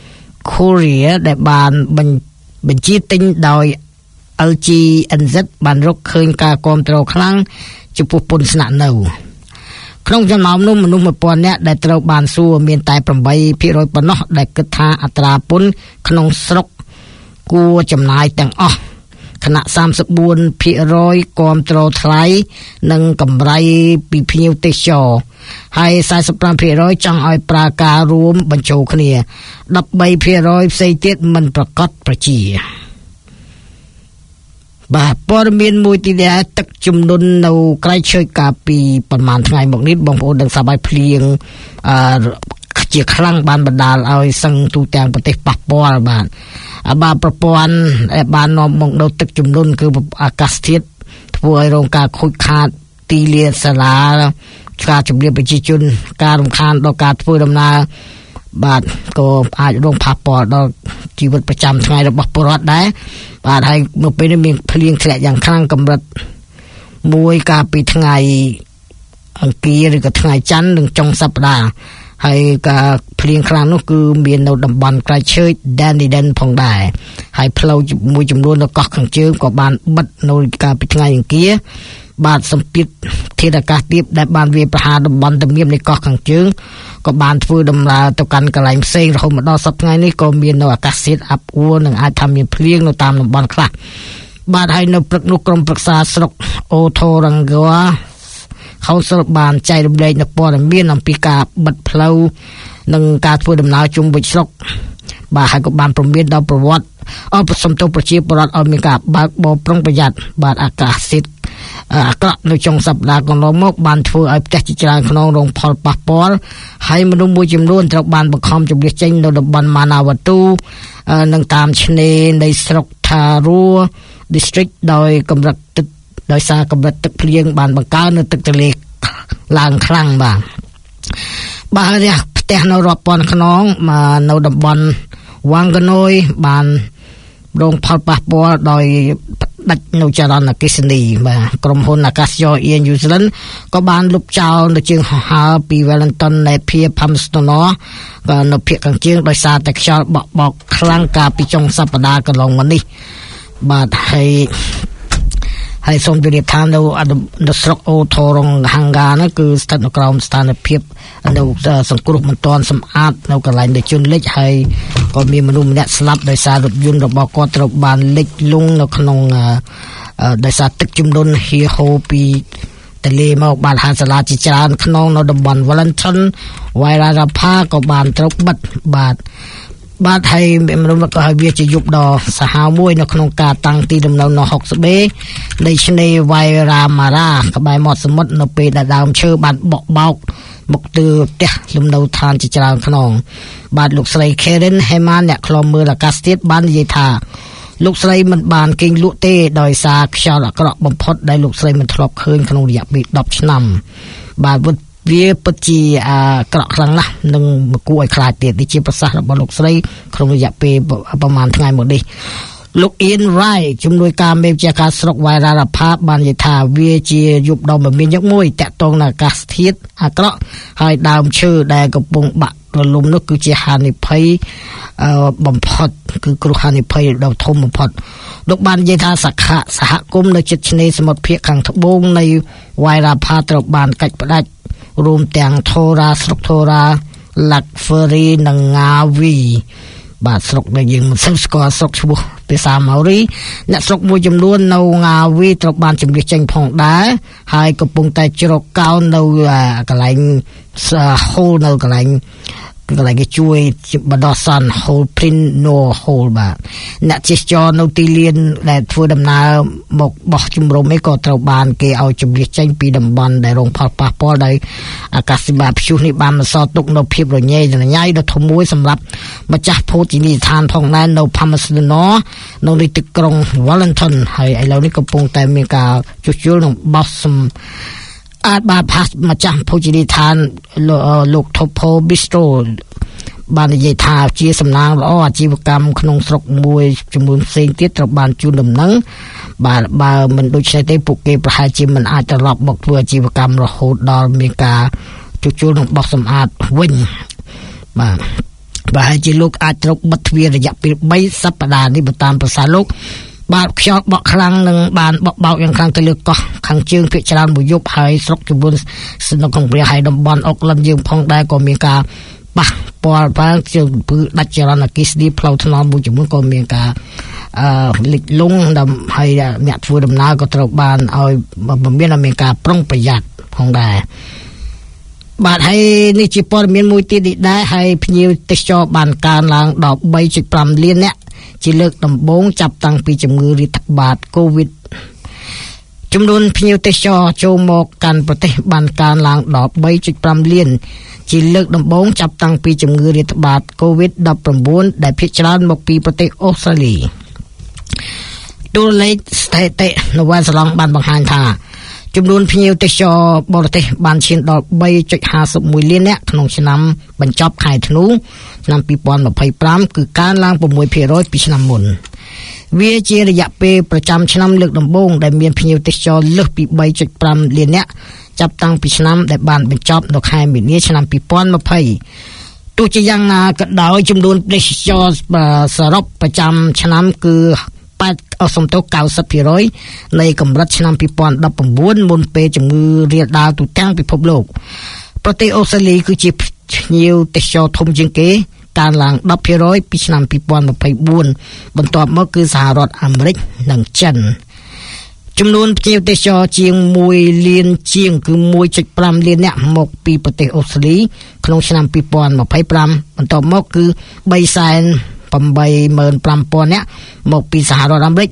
Courier ដែលបានបញ្ជាទិញដោយ แอล จี เอ็น ซี បានរកឃើញការគាំទ្រខ្លាំងចំពោះពន្ធស្នាក់នៅក្នុងចំណោមនោះមនុស្សមួយពាន់នាក់ដែលត្រូវបានសួរមានតែប្រាំបីភាគរយប៉ុណ្ណោះដែលគិតថាអត្រាពន្ធក្នុងស្រុកគួរចំណាយទាំងអស់ខណៈសាមសិបបួនភាគរយគាំទ្រថ្លៃនិងកម្រៃពីភ្ញៀវទេសចរហើយសែនសិបប្រាំភាគរយចង់ឲ្យប្រើការរួមបញ្ចូលគ្នាដប់បីភាគរយផ្សេងទៀតមិនប្រកបប្រជាបាទព័ត៌មានមួយទីដែរទឹកជំនន់នៅក្រៃឈើកាលពីប្រហែលថ្ងៃមកនេះបងប្អូនដឹងថាបាយភ្លៀងអឺជាខ្លាំងបានបណ្ដាលឲ្យសឹងទូទាំងប្រទេសប៉ះពាល់បាទបាទប្រព័ន្ធបាននាំមកនៅទឹកជំនន់គឺអាកាសធាតុធ្វើឲ្យរងការខូចខាតទីលានសាលាការជំរាបប្រជាជនការរំខានដល់ការធ្វើដំណើរបាទក៏អាចរងប៉ះពាល់ដល់ជីវិតប្រចាំថ្ងៃរបស់ពលរដ្ឋដែរបាទហើយនៅពេលនេះមានភ្លៀងធ្លាក់យ៉ាងខ្លាំងកម្រិតមួយកាលពីថ្ងៃអង្គារឬក៏ថ្ងៃច័ន្ទនិងចុងសប្តាហ៍ហើយការភ្លៀងខ្លាំងនោះគឺមាននៅតំបន់ក្រៃឈើ Dunedin ផងដែរហើយផ្លូវមួយចំនួននៅកោះខាងជើងក៏បានបិទនៅកាលពីថ្ងៃអង្គារបាទសម្ពាធធាតុអាកាសទាបដែលបានវាប្រហារតំបន់ទំនាបនៃកោះខាងជើងក៏បានធ្វើដំណើរទៅកាន់កន្លែងផ្សេងរហូតមកដល់សប្តាហ៍ថ្ងៃនេះក៏មាននៅអាកាសធាតុអាប់អួរនិងអាចថាមានភ្លៀងនៅតាមតំបន់ខ្លះបាទហើយនៅព្រឹកនោះក្រុមប្រឹក្សាស្រុក Otarangawa เขาสรุปបានចែករំលែកនៅព័ត៌មានអំពីការបិទផ្លូវនិងការធ្វើដំណើរជុំវិញស្រុកបាទហើយក៏បានព្រមានដល់ប្រវត្តិអបសំទោសប្រជាពលរដ្ឋឲ្យមានការបើកបរប្រុងប្រយ័ត្នបាទអាកាសធាតុអាក្រក់នៅចុងសប្តាហ៍កន្លងមកបានធ្វើឲ្យផ្ទះជាច្រើនក្នុងរងផលប៉ះពាល់ហើយមនុស្សមួយចំនួនត្រូវបានបង្ខំជម្លៀសចេញនៅតំបន់ម៉ាណាវ៉ាទូនិងតាមឆ្នេរនៃស្រុកថារ៉ូ district ដោយកម្រិតទឹកដោយសារកម្រិតទឹកភ្លៀងបានបង្កើននៅទឹកទន្លេឡើងខ្លាំងបាទបាទរះផ្ទះនៅរាប់ពាន់ខ្នងនៅតំបន់វ៉ាងកណូយបានរងផលប៉ះពាល់ដោយដាច់នៅចរន្តអគ្គិសនីបាទក្រុមហ៊ុនអាកាសចរ Air New Zealand ក៏បានលុបចោលនៅជើងហោះហើរពី Wellington នៃភៀប Palmerston នៅភាគខាងជើងដោយសារតែខ្យល់បក់បោកខ្លាំងកាលពីចុងសប្តាហ៍កន្លងមកនេះបាទហើយហើយសូមជម្រាបថានៅនៅស្រុកអូថូរងហាំងហ្គានោះគឺស្ថិតនៅក្រោមស្ថានភាពនៅសង្គ្រោះមិនទាន់សម្អាតនៅកន្លែងដែលជន់លិចហើយក៏មានមនុស្សម្នាក់ស្លាប់ដោយសាររថយន្តរបស់គាត់ត្រូវបានលិចលង់នៅក្នុងដោយសារទឹកជំនន់ហៀហូពីទន្លេមកបានហាសាលាជាច្រើនក្នុងនៅតំបន់ Wellington Wairarapa ក៏បានត្រូវបិទបាទបាទហើយមនុស្សក៏ឲ្យវាជាយុបដ៏សាហាវមួយនៅក្នុងការតាំងទីលំនៅនៅហុកស្បេនៃឆ្នេរវ៉ៃរ៉ាម៉ារ៉ាក្បែរមាត់សមុទ្រនៅពេលដែលដើមឈើបានបក់បោកមកទើផ្ទះលំនៅឋានជាច្រើនខ្នងបាទលោកស្រី Karen Heman អ្នកខ្លំមើលអាកាសធាតុបាននិយាយថាលោកស្រីមិនបានគេងលក់ទេដោយសារខ្យល់អាក្រក់បំផុតដែលលោកស្រីមិនធ្លាប់ឃើញក្នុងរយៈពេលដប់ឆ្នាំបាទវាពិតជាអាក្រក់ខ្លាំងណាស់និងគួរឲ្យខ្លាចទៀតនេះជាប្រសាសន៍របស់លោកស្រីក្នុងរយៈពេលប្រហែលថ្ងៃមកនេះលោក Ian Wright ជំនួយការមេវិជ្ជាការស្រុក Wairarapa បាននិយាយថាវាជាយុបដ៏មមាញឹកមួយតាក់ទងនឹងអាកាសធាតុអាក្រក់ហើយដើមឈើដែលកំពុងបាក់រលំនោះគឺជាហានិភ័យបំផុតគឺគ្រោះហានិភ័យដ៏ធំបំផុតលោកបាននិយាយថាសខៈសហគមន៍នៅជិតឆ្នេរសមុទ្រភាគខាងត្បូងនៃ Wairarapa ត្រូវបានកាច់ផ្ដាច់រួមទាំងថូរ៉ាស្រុកថូរ៉ាឡាក់ហ្វឺរីនិងងាវីបាទស្រុកដែលយើងមិនសូវស្គាល់ស្រុកឈ្មោះភាសាម៉ៅរីអ្នកស្រុកមួយចំនួននៅងាវីត្រូវបានជម្លៀសចេញផងដែរហើយកំពុងតែជ្រកកោននៅកន្លែងហូលនៅកន្លែងកន្លែងគេជួយបណ្ដោះសន្ន Whole Print No Hole បាទអ្នកជិះចរនៅទីលានដែលធ្វើដំណើរមកបោះជំរំឯក៏ត្រូវបានគេឲ្យជម្លៀសចេញពីតំបន់ដែលរងផលប៉ះពាល់ដោយអាកាសធាតុព្យុះនេះបានបន្សល់ទុកនៅភាពរញ៉េរញ៉ៃដ៏ធំមួយសម្រាប់ម្ចាស់ភោជនីយដ្ឋានផងដែរនៅ Palmerston នៅទីទឹកក្រុង Wellington ហើយឥឡូវនេះកំពុងតែមានការជួសជុលនិងបោះសំអាចបាទផាសម្ចាស់ភោជនីយដ្ឋានលោក Topo Bistro បាននិយាយថាជាសំណាងល្អអាជីវកម្មក្នុងស្រុកមួយចំនួនផ្សេងទៀតត្រូវបានជូនដំណឹងបាទបើមិនដូច្នេះទេពួកគេប្រហែលជាមិនអាចត្រឡប់មកធ្វើអាជីវកម្មរហូតដល់មានការជួសជុលនិងបោះសម្អាតវិញបាទប្រហែលជាលោកអាចត្រូវបិទទ្វាររយៈពេលបីសប្តាហ៍នេះបើតាមប្រសាសន៍លោកបាទខ្យល់បក់ខ្លាំងនឹងបានបក់បោកយ៉ាងខ្លាំងទៅលើកោះខាងជើងភាគច្រើនមួយយប់ហើយស្រុកចំនួនស្នៅក្នុងព្រះហើយតំបន់អុកឡិនយើងផងដែរក៏មានការប៉ះពាល់ផងជើងពឺដាច់ចរន្តអគ្គិសនីផ្លូវថ្នល់មួយចំនួនក៏មានការអឺលិចលង់ដើម្បីហើយអ្នកធ្វើដំណើរក៏ត្រូវបានឲ្យមានមានការប្រុងប្រយ័ត្នផងដែរបាទហើយនេះជាព័ត៌មានមួយទៀតនេះដែរហើយភ្ញៀវទេសចរបានកើនឡើងដល់ បីចុចប្រាំ លាននាក់ជាលើកដំបូងចាប់តាំងពីជំងឺរាតត្បាត COVID ចំនួនភ្ញៀវទេសចរចូលមកកាន់ប្រទេសបានកើនឡើងដល់ បីចុចប្រាំ លានជាលើកដំបូងចាប់តាំងពីជំងឺរាតត្បាត COVID ដប់ប្រាំបួន ដែលភាគច្រើនមកពីប្រទេសអូស្ត្រាលីតួលេខស្ថិតិនៅវ៉ាល់ឡង់បានបង្ហាញថាចំនួនភ្ញៀវទេសចរបរទេសបានឈានដល់ បីចុចហាសិបមួយ លាននាក់ក្នុងឆ្នាំបញ្ចប់ខែធ្នូឆ្នាំពីរពាន់ម្ភៃប្រាំគឺកើនឡើង ៦ភាគរយ ពីឆ្នាំមុនវាជារយៈពេលប្រចាំឆ្នាំលើកដំបូងដែលមានភ្ញៀវទេសចរលើសពី បីចុចប្រាំ លាននាក់ចាប់តាំងពីឆ្នាំដែលបានបញ្ចប់នៅខែមីនាឆ្នាំពីរពាន់ម្ភៃទោះជាយ៉ាងណាក៏ដោយចំនួនទេសចរសរុបប្រចាំឆ្នាំគឺប៉ែតអសំទោស កៅសិបភាគរយ នៃកម្រិតឆ្នាំពីរពាន់ដប់ប្រាំបួនមុនពេលជំងឺរាលដាលទូទាំងពិភពលោកប្រទេសអូស្ត្រាលីគឺជាភ្ញៀវទេសចរធំជាងគេកើនឡើង ដប់ភាគរយ ពីឆ្នាំពីរពាន់ម្ភៃបួនបន្ទាប់មកគឺសហរដ្ឋអាមេរិកនិងចិនចំនួនភ្ញៀវទេសចរជាងមួយលានជាងគឺ មួយចុចប្រាំ លាននាក់មកពីប្រទេសអូស្ត្រាលីក្នុងឆ្នាំពីរពាន់ម្ភៃប្រាំបន្ទាប់មកគឺ បីសែន ប្រាំបីម៉ឺនប្រាំពាន់នាក់មកពីសហរដ្ឋអាមេរិក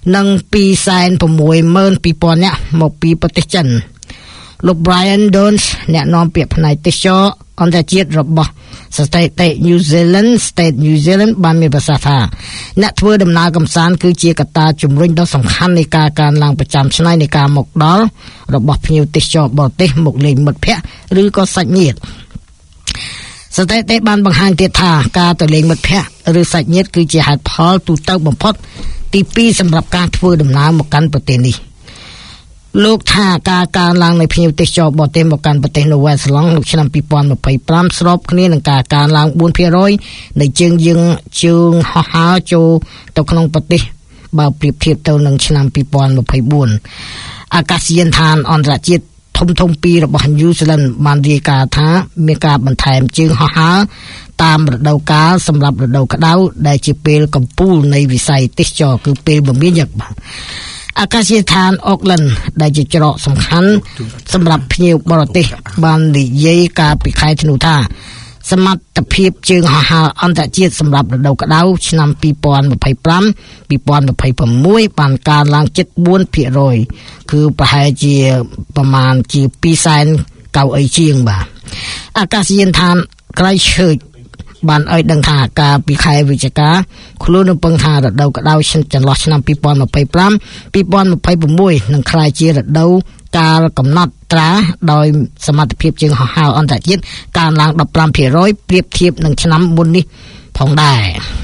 និង two point sixម៉ឺនពីរពាន់ នាក់មកពីប្រទេសចិនលោក Brian Jones អ្នកនាំពាក្យផ្នែកទេសចរអន្តរជាតិរបស់ស្ថិតិ New Zealand State New Zealand បានមានប្រសាសន៍ថាអ្នកធ្វើដំណើរកម្សាន្តគឺជាកត្តាជំរុញដ៏សំខាន់នៃការកើនឡើងប្រចាំឆ្នាំនៃការមកដល់របស់ភ្ញៀវទេសចរបរទេសមកលេងមិត្តភ័ក្តិឬក៏សាច់ញាតិស្ថិតិបានបង្ហាញទៀតថាការទៅលេងមិត្តភ័ក្តិឬសាច់ញាតិគឺជាហេតុផលទូទៅបំផុតទីពីរសម្រាប់ការធ្វើដំណើរមកកាន់ប្រទេសនេះលោកថាការកើនឡើងនៃភ្ញៀវទេសចរបរទេសមកកាន់ប្រទេសនូវែលសេឡង់នៅឆ្នាំtwo thousand twenty-fiveស្របគ្នានឹងការកើនឡើងfour percent នៃជើងយើងជើងហោះហើរចូលទៅក្នុងប្រទេសបើប្រៀបធៀបទៅនឹងឆ្នាំtwo thousand twenty-fourអាកាសយានដ្ឋានអន្តរជាតិធំធំពីររបស់ New Zealand បានរាយការណ៍ថាមានការបន្ថែមជើងហោះហើរតាមរដូវកាលសម្រាប់រដូវក្តៅដែលជាពេលកំពូលនៃវិស័យទេសចរគឺពេលមមាញឹកបាទអាកាសយានដ្ឋាន Auckland ដែលជាច្រកសំខាន់សម្រាប់ភ្ញៀវបរទេសបាននិយាយកាលពីខែធ្នូថាសមត្ថភាពជើងហោះហើរអន្តរជាតិសម្រាប់រដូវក្តៅឆ្នាំtwo thousand twenty-five two thousand twenty-sixបានកើនឡើងជិតfour percent គឺប្រហែលជាប្រមាណជាtwo point nineអីជាងបាទអាកាសយានដ្ឋាន Christchurch បានឲ្យដឹងថាកាលពីខែវិច្ឆិកាខ្លួននឹងពឹងថារដូវក្តៅចន្លោះឆ្នាំtwo thousand twenty-five two thousand twenty-sixនឹងក្លាយជារដូវកាលកំណត់ត្រាដោយសមត្ថភាពជើងហោះហើរអន្តរជាតិកើនឡើងfifteen percent ប្រៀបធៀបនឹងឆ្នាំមុននេះផងដែរ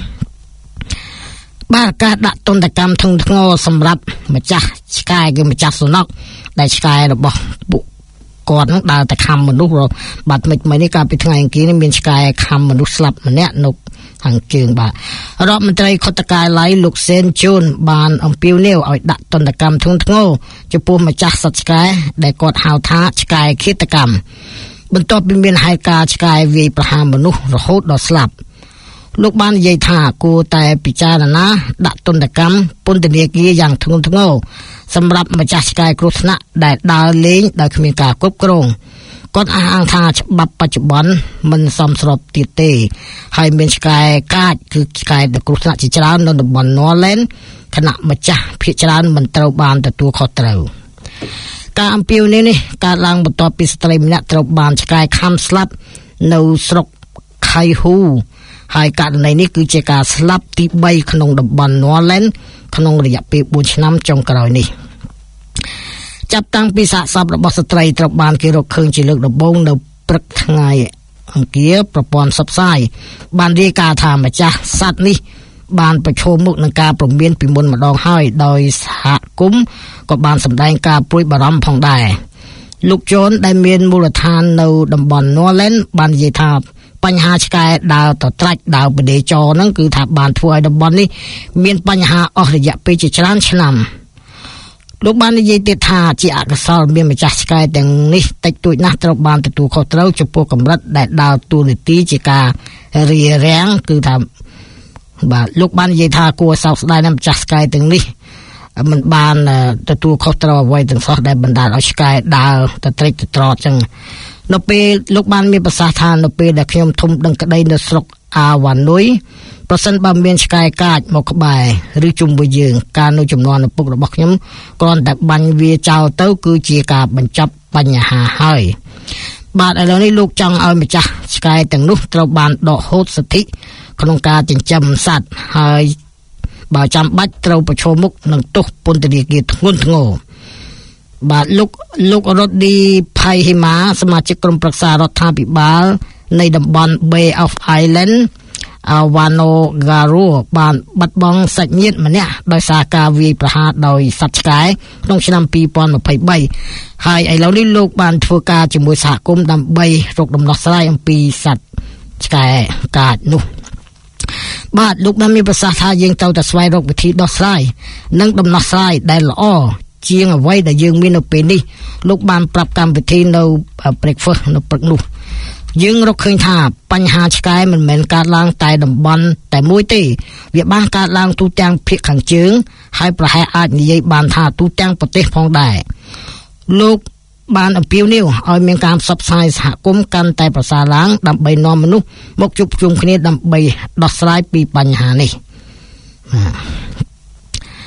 បាទការដាក់ទណ្ឌកម្មធ្ងន់ធ្ងរសម្រាប់ម្ចាស់ឆ្កែគឺម្ចាស់សុនខដែលឆ្កែរបស់ពួកគាត់នឹងដើរតែខំមនុស្សបាទមិនមិននេះកាលពីថ្ងៃអង្គារនេះមានឆ្កែខំមនុស្សស្លាប់ម្នាក់នៅខាងជើងបាទរដ្ឋមន្ត្រីខុទ្ទកាល័យលោកសេនជូនបានអំពាវនាវឲ្យដាក់ទណ្ឌកម្មធ្ងន់ធ្ងរចំពោះម្ចាស់សត្វឆ្កែដែលគាត់ហៅថាឆ្កែឃាតកម្មបន្ទាប់ពីមានហេតុការណ៍ឆ្កែវាយប្រហារមនុស្សរហូតដល់ស្លាប់លោកបាននិយាយថាគួរតែពិចារណាដាក់ទណ្ឌកម្មពន្ធនាគារយ៉ាងធ្ងន់ធ្ងរសម្រាប់ម្ចាស់ឆ្កែគ្រោះថ្នាក់ដែលដើរលេងដោយគ្មានការគ្រប់គ្រងគាត់អះអាងថាច្បាប់បច្ចុប្បន្នមិនសមស្របទៀតទេហើយមានឆ្កែកាចគឺឆ្កែដែលគ្រោះថ្នាក់ជាច្រើននៅតំបន់ Northland គណៈម្ចាស់ភាគច្រើនមិនត្រូវបានទទួលខុសត្រូវការអំពាវនាវនេះកើតឡើងបន្ទាប់ពីស្ត្រីម្នាក់ត្រូវបានឆ្កែខាំស្លាប់នៅស្រុក Kaihu ហើយករណីនេះគឺជាការស្លាប់ទីthreeក្នុងតំបន់ Northland ក្នុងរយៈពេលfourឆ្នាំចុងក្រោយនេះចាប់តាំងពីសាកសពរបស់ស្ត្រីត្រូវបានគេរកឃើញជាលើកដំបូងនៅព្រឹកថ្ងៃអង្គារប្រព័ន្ធផ្សព្វផ្សាយបានរាយការណ៍ថាម្ចាស់សត្វនេះបានប្រឈមមុខនឹងការព្រមានពីមុនម្ដងហើយដោយសហគមន៍ក៏បានសម្ដែងការព្រួយបារម្ភផងដែរលោកជូនដែលមានមូលដ្ឋាននៅតំបន់ Northland បាននិយាយថាបញ្ហាឆ្កែដើរតត្រាច់ដើរបដិចរហ្នឹងគឺថាបានធ្វើឲ្យតំបន់នេះមានបញ្ហាអស់រយៈពេលជាច្រើនឆ្នាំលោកបាននិយាយទៀតថាជាអកុសលមានម្ចាស់ឆ្កែទាំងនេះតិចតួចណាស់ត្រូវបានទទួលខុសត្រូវចំពោះកម្រិតដែលដើរតួនាទីជាការរារាំងគឺថាបាទលោកបាននិយាយថាគួរសោកស្ដាយណាស់ម្ចាស់ឆ្កែទាំងនេះមិនបានទទួលខុសត្រូវអ្វីទាំងសោះដែលបណ្ដាលឲ្យឆ្កែដើរតត្រិចតត្រតចឹងនៅពេលលោកបានមានប្រសាសន៍ថានៅពេលដែលខ្ញុំធំដឹងក្តីនៅស្រុកអាវ៉ានុយប្រសិនបើមានឆ្កែកាចមកក្បែរឬជុំវិញយើងការនៅចំនួនឪពុករបស់ខ្ញុំគ្រាន់តែបាញ់វាចោលទៅគឺជាការបញ្ចប់បញ្ហាហើយបាទឥឡូវនេះលោកចង់ឲ្យម្ចាស់ឆ្កែទាំងនោះត្រូវបានដកហូតសិទ្ធិក្នុងការចិញ្ចឹមសត្វហើយបើចាំបាច់ត្រូវប្រឈមមុខនឹងទោសពន្ធនាគារធ្ងន់ធ្ងរបាទលោកលោករ៉ូឌីផៃហ៊ីម៉ាសមាជិកក្រុមប្រឹក្សារដ្ឋាភិបាលនៃតំបន់ Bay of Island អាវ៉ាណូហ្គារូបានបាត់បង់សាច់ញាតិម្នាក់ដោយសារការវាយប្រហារដោយសត្វឆ្កែក្នុងឆ្នាំtwo thousand twenty-threeហើយឥឡូវនេះលោកបានធ្វើការជាមួយសហគមន៍ដើម្បីរកដំណោះស្រាយអំពីសត្វឆ្កែកាចនោះបាទលោកបានមានប្រសាសន៍ថាយើងត្រូវតែស្វែងរកវិធីដោះស្រាយនិងដំណោះស្រាយដែលល្អជាងអ្វីដែលយើងមាននៅពេលនេះលោកបានប្រាប់កម្មវិធីនៅ breakfast នៅព្រឹកនោះយើងរកឃើញថាបញ្ហាឆ្កែមិនមែនកើតឡើងតែតំបន់តែមួយទេវាបានកើតឡើងទូទាំងភាគខាងជើងហើយប្រហែលអាចនិយាយបានថាទូទាំងប្រទេសផងដែរលោកបានអំពាវនាវឲ្យមានការផ្សព្វផ្សាយសហគមន៍កាន់តែប្រសើរឡើងដើម្បីនាំមនុស្សមកជួបជុំគ្នាដើម្បីដោះស្រាយពីបញ្ហានេះ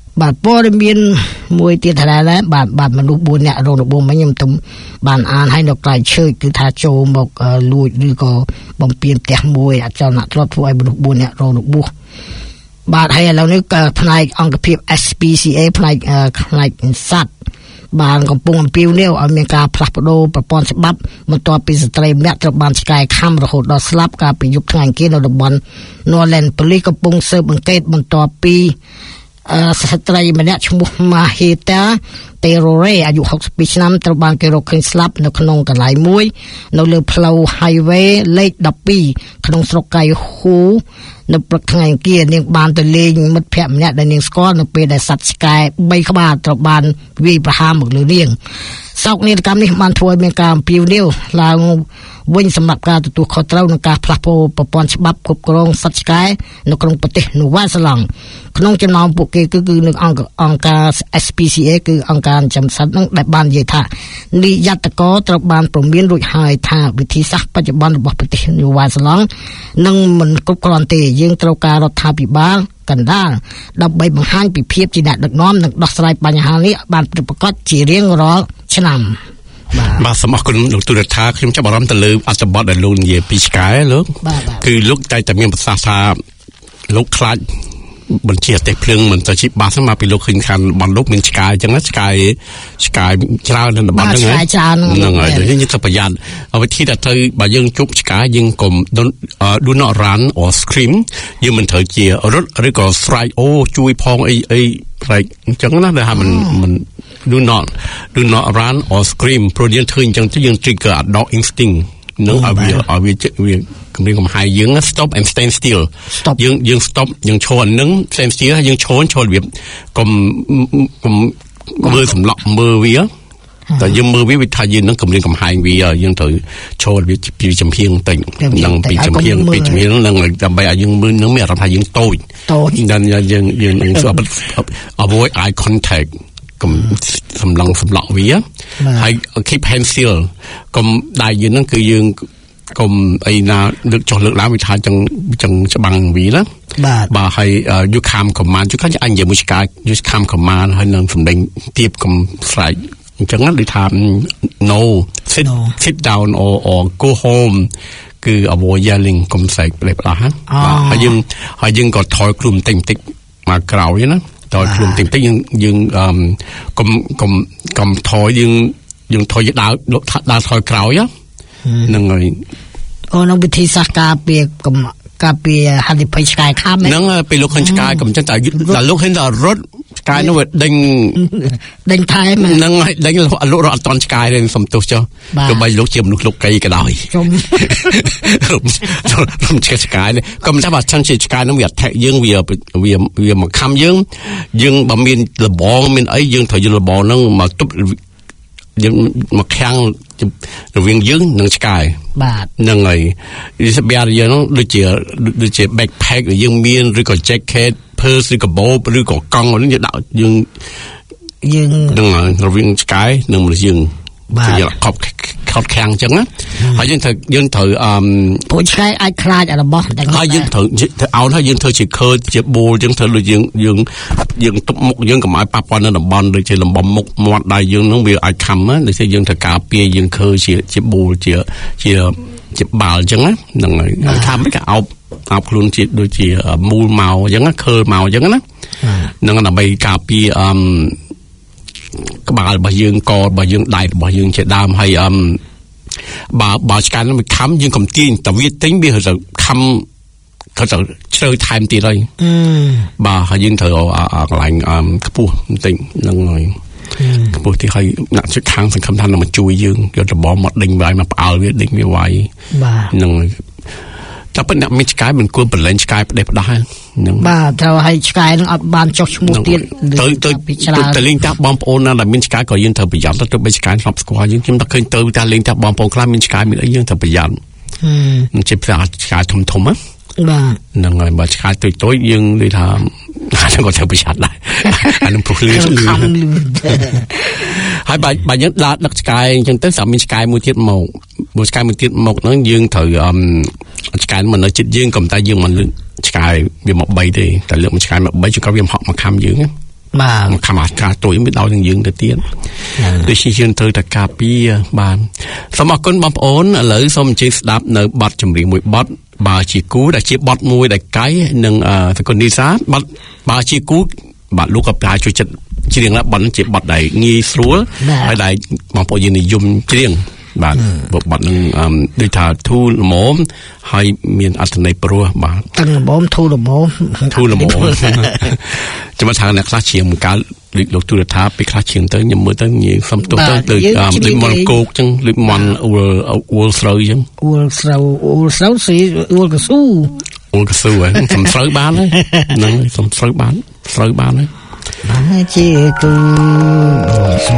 បាទព័ត៌មានមួយទៀតថាដែរបាទបាទមនុស្សbốnនាក់រងរបួសមិញខ្ញុំទុំបានអានឲ្យនៅក្រៅឈើគឺថាចូលមកលួចឬក៏បំពានផ្ទះមួយអចលនទ្រព្យធ្វើឲ្យមនុស្សbốnនាក់រងរបួសបាទហើយឥឡូវនេះផ្នែកអង្គភាព S P C A ផ្នែកផ្នែកសត្វបានកំពុងអំពាវនាវឲ្យមានការផ្លាស់ប្ដូរប្រព័ន្ធច្បាប់បន្ទាប់ពីស្ត្រីម្នាក់ត្រូវបានឆ្កែខំរហូតដល់ស្លាប់កាលពីយប់ថ្ងៃអង្គារនៅតំបន់ Norland ប៉ូលីសកំពុងស៊ើបអង្កេតបន្ទាប់ពីស្ត្រីម្នាក់ឈ្មោះ Maheta Terore អាយុ62ឆ្នាំត្រូវបានគេរកឃើញស្លាប់នៅក្នុងកន្លែងមួយនៅលើផ្លូវ Highway លេខ12ក្នុងស្រុកកៃហ៊ូនៅព្រឹកថ្ងៃអង្គារនាងបានទៅលេងមិត្តភ័ក្តិម្នាក់ដែលនាងស្គាល់នៅពេលដែលសត្វឆ្កែ3ក្បាលត្រូវបានវាយប្រហារមកលើនាងសោកនាដកម្មនេះបានធ្វើឲ្យមានការអំពាវនាវឡើងវិញសម្រាប់ការទទួលខុសត្រូវនឹងការផ្លាស់ប្ដូរប្រព័ន្ធច្បាប់គ្រប់គ្រងសត្វឆ្កែនៅក្នុងប្រទេសនូវែលសេឡង់ក្នុងចំណោមពួកគេគឺគឺនៅអង្គអង្គការ S P C A គឺអង្គការចំសត្វនឹងដែលបាននិយាយថានិយត្តករត្រូវបានព្រមានរួចហើយថាវិធីសាស្ត្របច្ចុប្បន្នរបស់ប្រទេសនូវែលសេឡង់នឹងមិនគ្រប់គ្រាន់ទេយើងត្រូវការរដ្ឋាភិបាលកណ្ដាលដើម្បីបង្ហាញពីភាពជាអ្នកដឹកនាំនិងដោះស្រាយបញ្ហានេះបានពិតប្រាកដជារៀងរាល់ឆ្នាំបាទសូមអរគុណលោកទូរថាខ្ញុំចាប់អារម្មណ៍ទៅលើអត្ថបទដែលលោកនិយាយពីឆ្កែលោកគឺលោកតែតែមានប្រសាសន៍ថាលោកខ្លាចបញ្ជាទេភ្លើងមិនទៅជីបាសមកពីលោកឃើញខាងបានលោកមានឆ្កែអញ្ចឹងឆ្កែឆ្កែច្រើននៅតំបន់ហ្នឹងហ្នឹងហើយយើងត្រូវប្រយ័ត្នវិធីដែលទៅបើយើងជប់ឆ្កែយើងកុំ do not run or scream យើងមិនត្រូវជារត់ឬក៏ស្រែកអូជួយផងអីអីស្រែកអញ្ចឹងណាដែលថាមិនមិន do not do not run or scream ព្រោះយើងធ្វើអញ្ចឹងទៅយើង trigger a dog instinct នឹងឲ្យវាឲ្យវាវាគម្រាមកំហែងយើង stop and stand still យើងយើង stop យើងឈរនឹង stand still ហើយយើងឈរឈររបៀបកុំកុំមើលសម្លក់មើលវាតែយើងមើលវាវាថាយើងនឹងគម្រាមកំហែងវាយើងត្រូវឈររបៀបពីចំហៀងតិចនឹងពីចំហៀងពីចំហៀងនឹងដើម្បីឲ្យយើងមើលនឹងមានអារម្មណ៍ថាយើងតូចដល់យើងយើងនឹង avoid eye contact កុំសម្លឹងសម្លក់វាហើយ keep hand still កុំដៃយើងហ្នឹងគឺយើងកុំអីណាលើកចុះលើកឡើងវាថាចឹងចឹងច្បាំងវាណាបាទបាទហើយយូខាមកំម៉ានជួយខាងអញនិយាយមួយឆ្កែយូខាមកំម៉ានហើយនឹងសម្ដែងទៀបកុំស្រែកអញ្ចឹងដូចថា no sit sit down or or go home គឺ avoid yelling កុំស្រែកផ្លេសផ្លាស់ណាបាទហើយយើងហើយយើងក៏ថយខ្លួនបន្តិចបន្តិចមកក្រោយណាតើខ្លួនតិចតិចយើងយើងអឺកុំកុំកុំថយយើងយើងថយដើរដើរថយក្រោយហ្នឹងហើយអូនៅវិធីសាស្ត្រការពារកុំការពារហានិភ័យឆ្កែខាំហ្នឹងពេលលោកឃើញឆ្កែកុំចឹងតែតែលោកឃើញតែរត់ឆ្កែនោះវាដេញដេញថែមហ្នឹងហើយដេញលោករត់អត់តន់ឆ្កែទេសំទោសចុះទោះបីលោកជាមនុស្សលោកកៃក៏ដោយខ្ញុំខ្ញុំជាឆ្កែនេះកុំថាបើចឹងជាឆ្កែនោះវា attack យើងវាវាវាមកខំយើងយើងបើមានលបងមានអីយើងត្រូវយកលបងហ្នឹងមកទប់យើងមកខាំងរវាងយើងនិងឆ្កែបាទហ្នឹងហើយវាបែរយើងហ្នឹងដូចជាដូចជា backpack យើងមានឬក៏ jacket purse ឬក៏ bob ឬក៏កង់ហ្នឹងយើងដាក់យើងយើងហ្នឹងរវាងឆ្កែនិងមនុស្សយើងបាទយើងខប់ខប់ខាំងអញ្ចឹងណាហើយយើងត្រូវយើងត្រូវអឺពួកឆ្កែអាចខ្លាចរបស់តែហើយយើងត្រូវអោនហើយយើងធ្វើជាខើជាបូលយើងត្រូវដូចយើងយើងយើងទប់មុខយើងកុំឲ្យប៉ះពាល់នៅតំបន់ដូចជាលំបំមុខមាត់ដៃយើងហ្នឹងវាអាចខំណាដូចជាយើងត្រូវការពារយើងខើជាជាបូលជាជាជាបាល់អញ្ចឹងណាហ្នឹងហើយថាមិនក៏អោបអោបខ្លួនជាដូចជាមូលមកអញ្ចឹងណាខើមកអញ្ចឹងណាហ្នឹងដើម្បីការពារអឺក្បាលរបស់យើងករបស់យើងដៃរបស់យើងជាដើមហើយអឺបើបើឆ្កែនោះវាខំយើងកុំទាញតែវាទិញវាទៅខំក៏ទៅជ្រៅថែមទៀតហើយបាទហើយយើងត្រូវកន្លែងខ្ពស់បន្តិចហ្នឹងហើយខ្ពស់ទីហើយអ្នកជិតខាងសង្ឃឹមថានឹងមកជួយយើងយករបងមកដេញវាយមកផ្អើលវាដេញវាវាយហ្នឹងហើយតែប៉ុន្តែអ្នកមានឆ្កែមិនគួរប្រឡែងឆ្កែផ្ដេសផ្ដាស់ហ្នឹងបាទត្រូវឲ្យឆ្កែនឹងអត់បានចុះឈ្មោះទៀតទៅទៅទៅលេងតាបងប្អូនណាដែលមានឆ្កែក៏យើងត្រូវប្រយ័ត្នទៅបីឆ្កែធ្លាប់ស្គាល់យើងខ្ញុំតែឃើញទៅតាលេងតាបងប្អូនខ្លះមានឆ្កែមានអីយើងត្រូវប្រយ័ត្នមិនជាផ្សាឆ្កែធំធំណាបាទហ្នឹងហើយបើឆ្កែតូចតូចយើងនិយាយថាហ្នឹងក៏ត្រូវប្រយ័ត្នដែរអានឹងព្រោះលឿនហើយបើបើយើងដើរដឹកឆ្កែអញ្ចឹងទៅស្រាប់មានឆ្កែមួយទៀតមកមួយឆ្កែមួយទៀតមកហ្នឹងយើងត្រូវអឺឆ្កែមិននៅជិតយើងក៏តែយើងមិនលើកឆ្កែវាមកបីទេតែលើកមួយឆ្កែមកបីជួនកាលវាហក់មកខំយើងបាទខំអាការទួយមិនដល់នឹងយើងទៅទៀតដូចជាយើងត្រូវតែការពារបានសូមអរគុណបងប្អូនឥឡូវសូមអញ្ជើញស្ដាប់នៅបទចម្រៀងមួយបទបើជាគូដែលជាបទមួយដែលកៃនិងសកលនីសាបទបើជាគូបាទលោកក៏ប្រហែលជួយចិត្តច្រៀងណាបទនឹងជាបទដែលងាយស្រួលហើយដែលបងប្អូនយើងនិយមច្រៀងបាទបទនឹងដូចថាធូរល្មមហើយមានអត្ថន័យព្រោះបាទតឹងល្មមធូរល្មមធូរល្មមចាំថាអ្នកខ្លះច្រៀងកាលលោកទូរថាពេលខ្លះច្រៀងទៅខ្ញុំមើលទៅងាយសំទោសទៅដូចដូចមន់គោកចឹងដូចមន់អ៊ូលអ៊ូលស្រូវចឹងអ៊ូលស្រូវអ៊ូលស្រូវស៊ីអ៊ូលកស៊ូអ៊ូលកស៊ូហ្នឹងសំស្រូវបានហើយហ្នឹងសំស្រូវបានស្រូវបានហើយបាទជាគូស៊ូ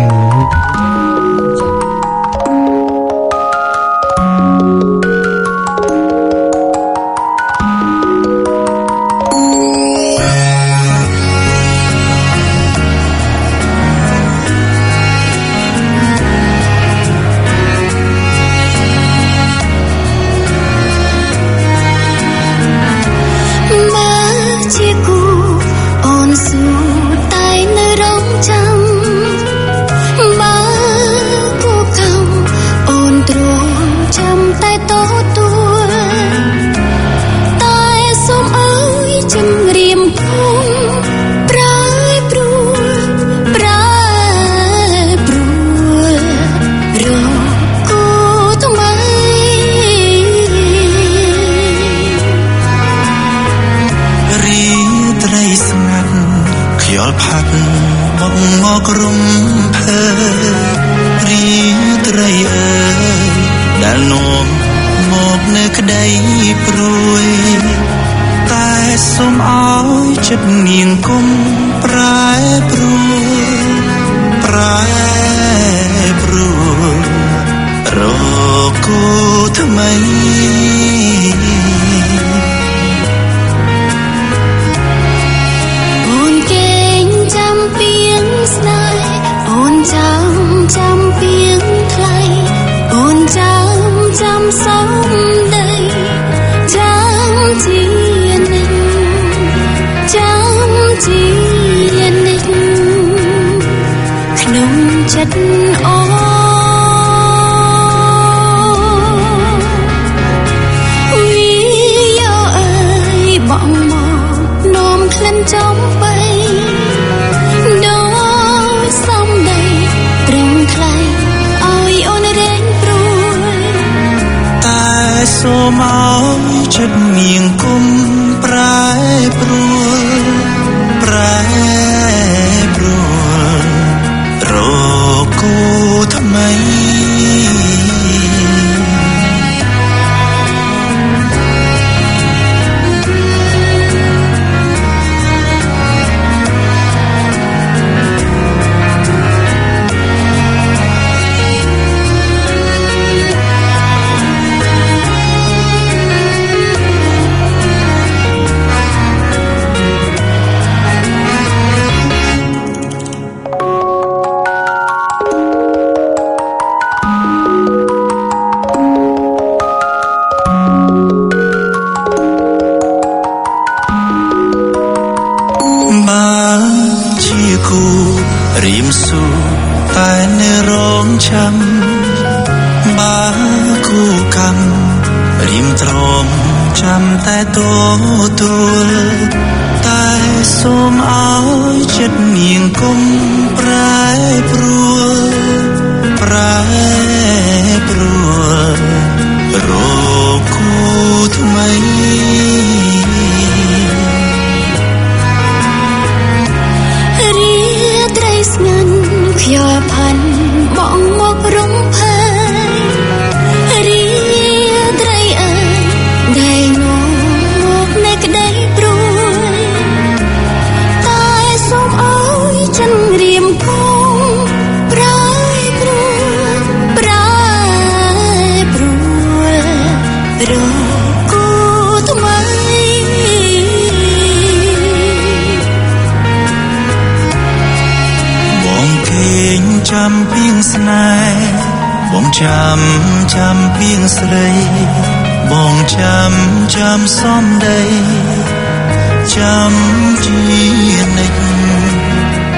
ចាំពីងស្នេហ៍បងចាំចាំពីងស្រីបងចាំចាំសំដីចាំជានិច្ច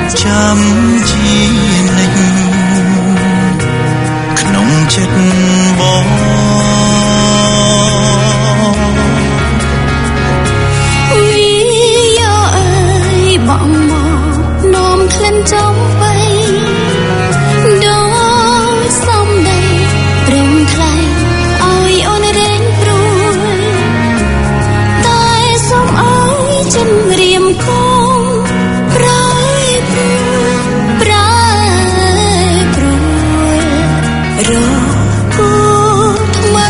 ចំបីដោយសំដីព្រមថ្លៃឲ្យអូនរែងព្រួយតែសូមឲ្យជំរាមគងប្រែប្រួលប្រែប្រួលរកគូថ្មី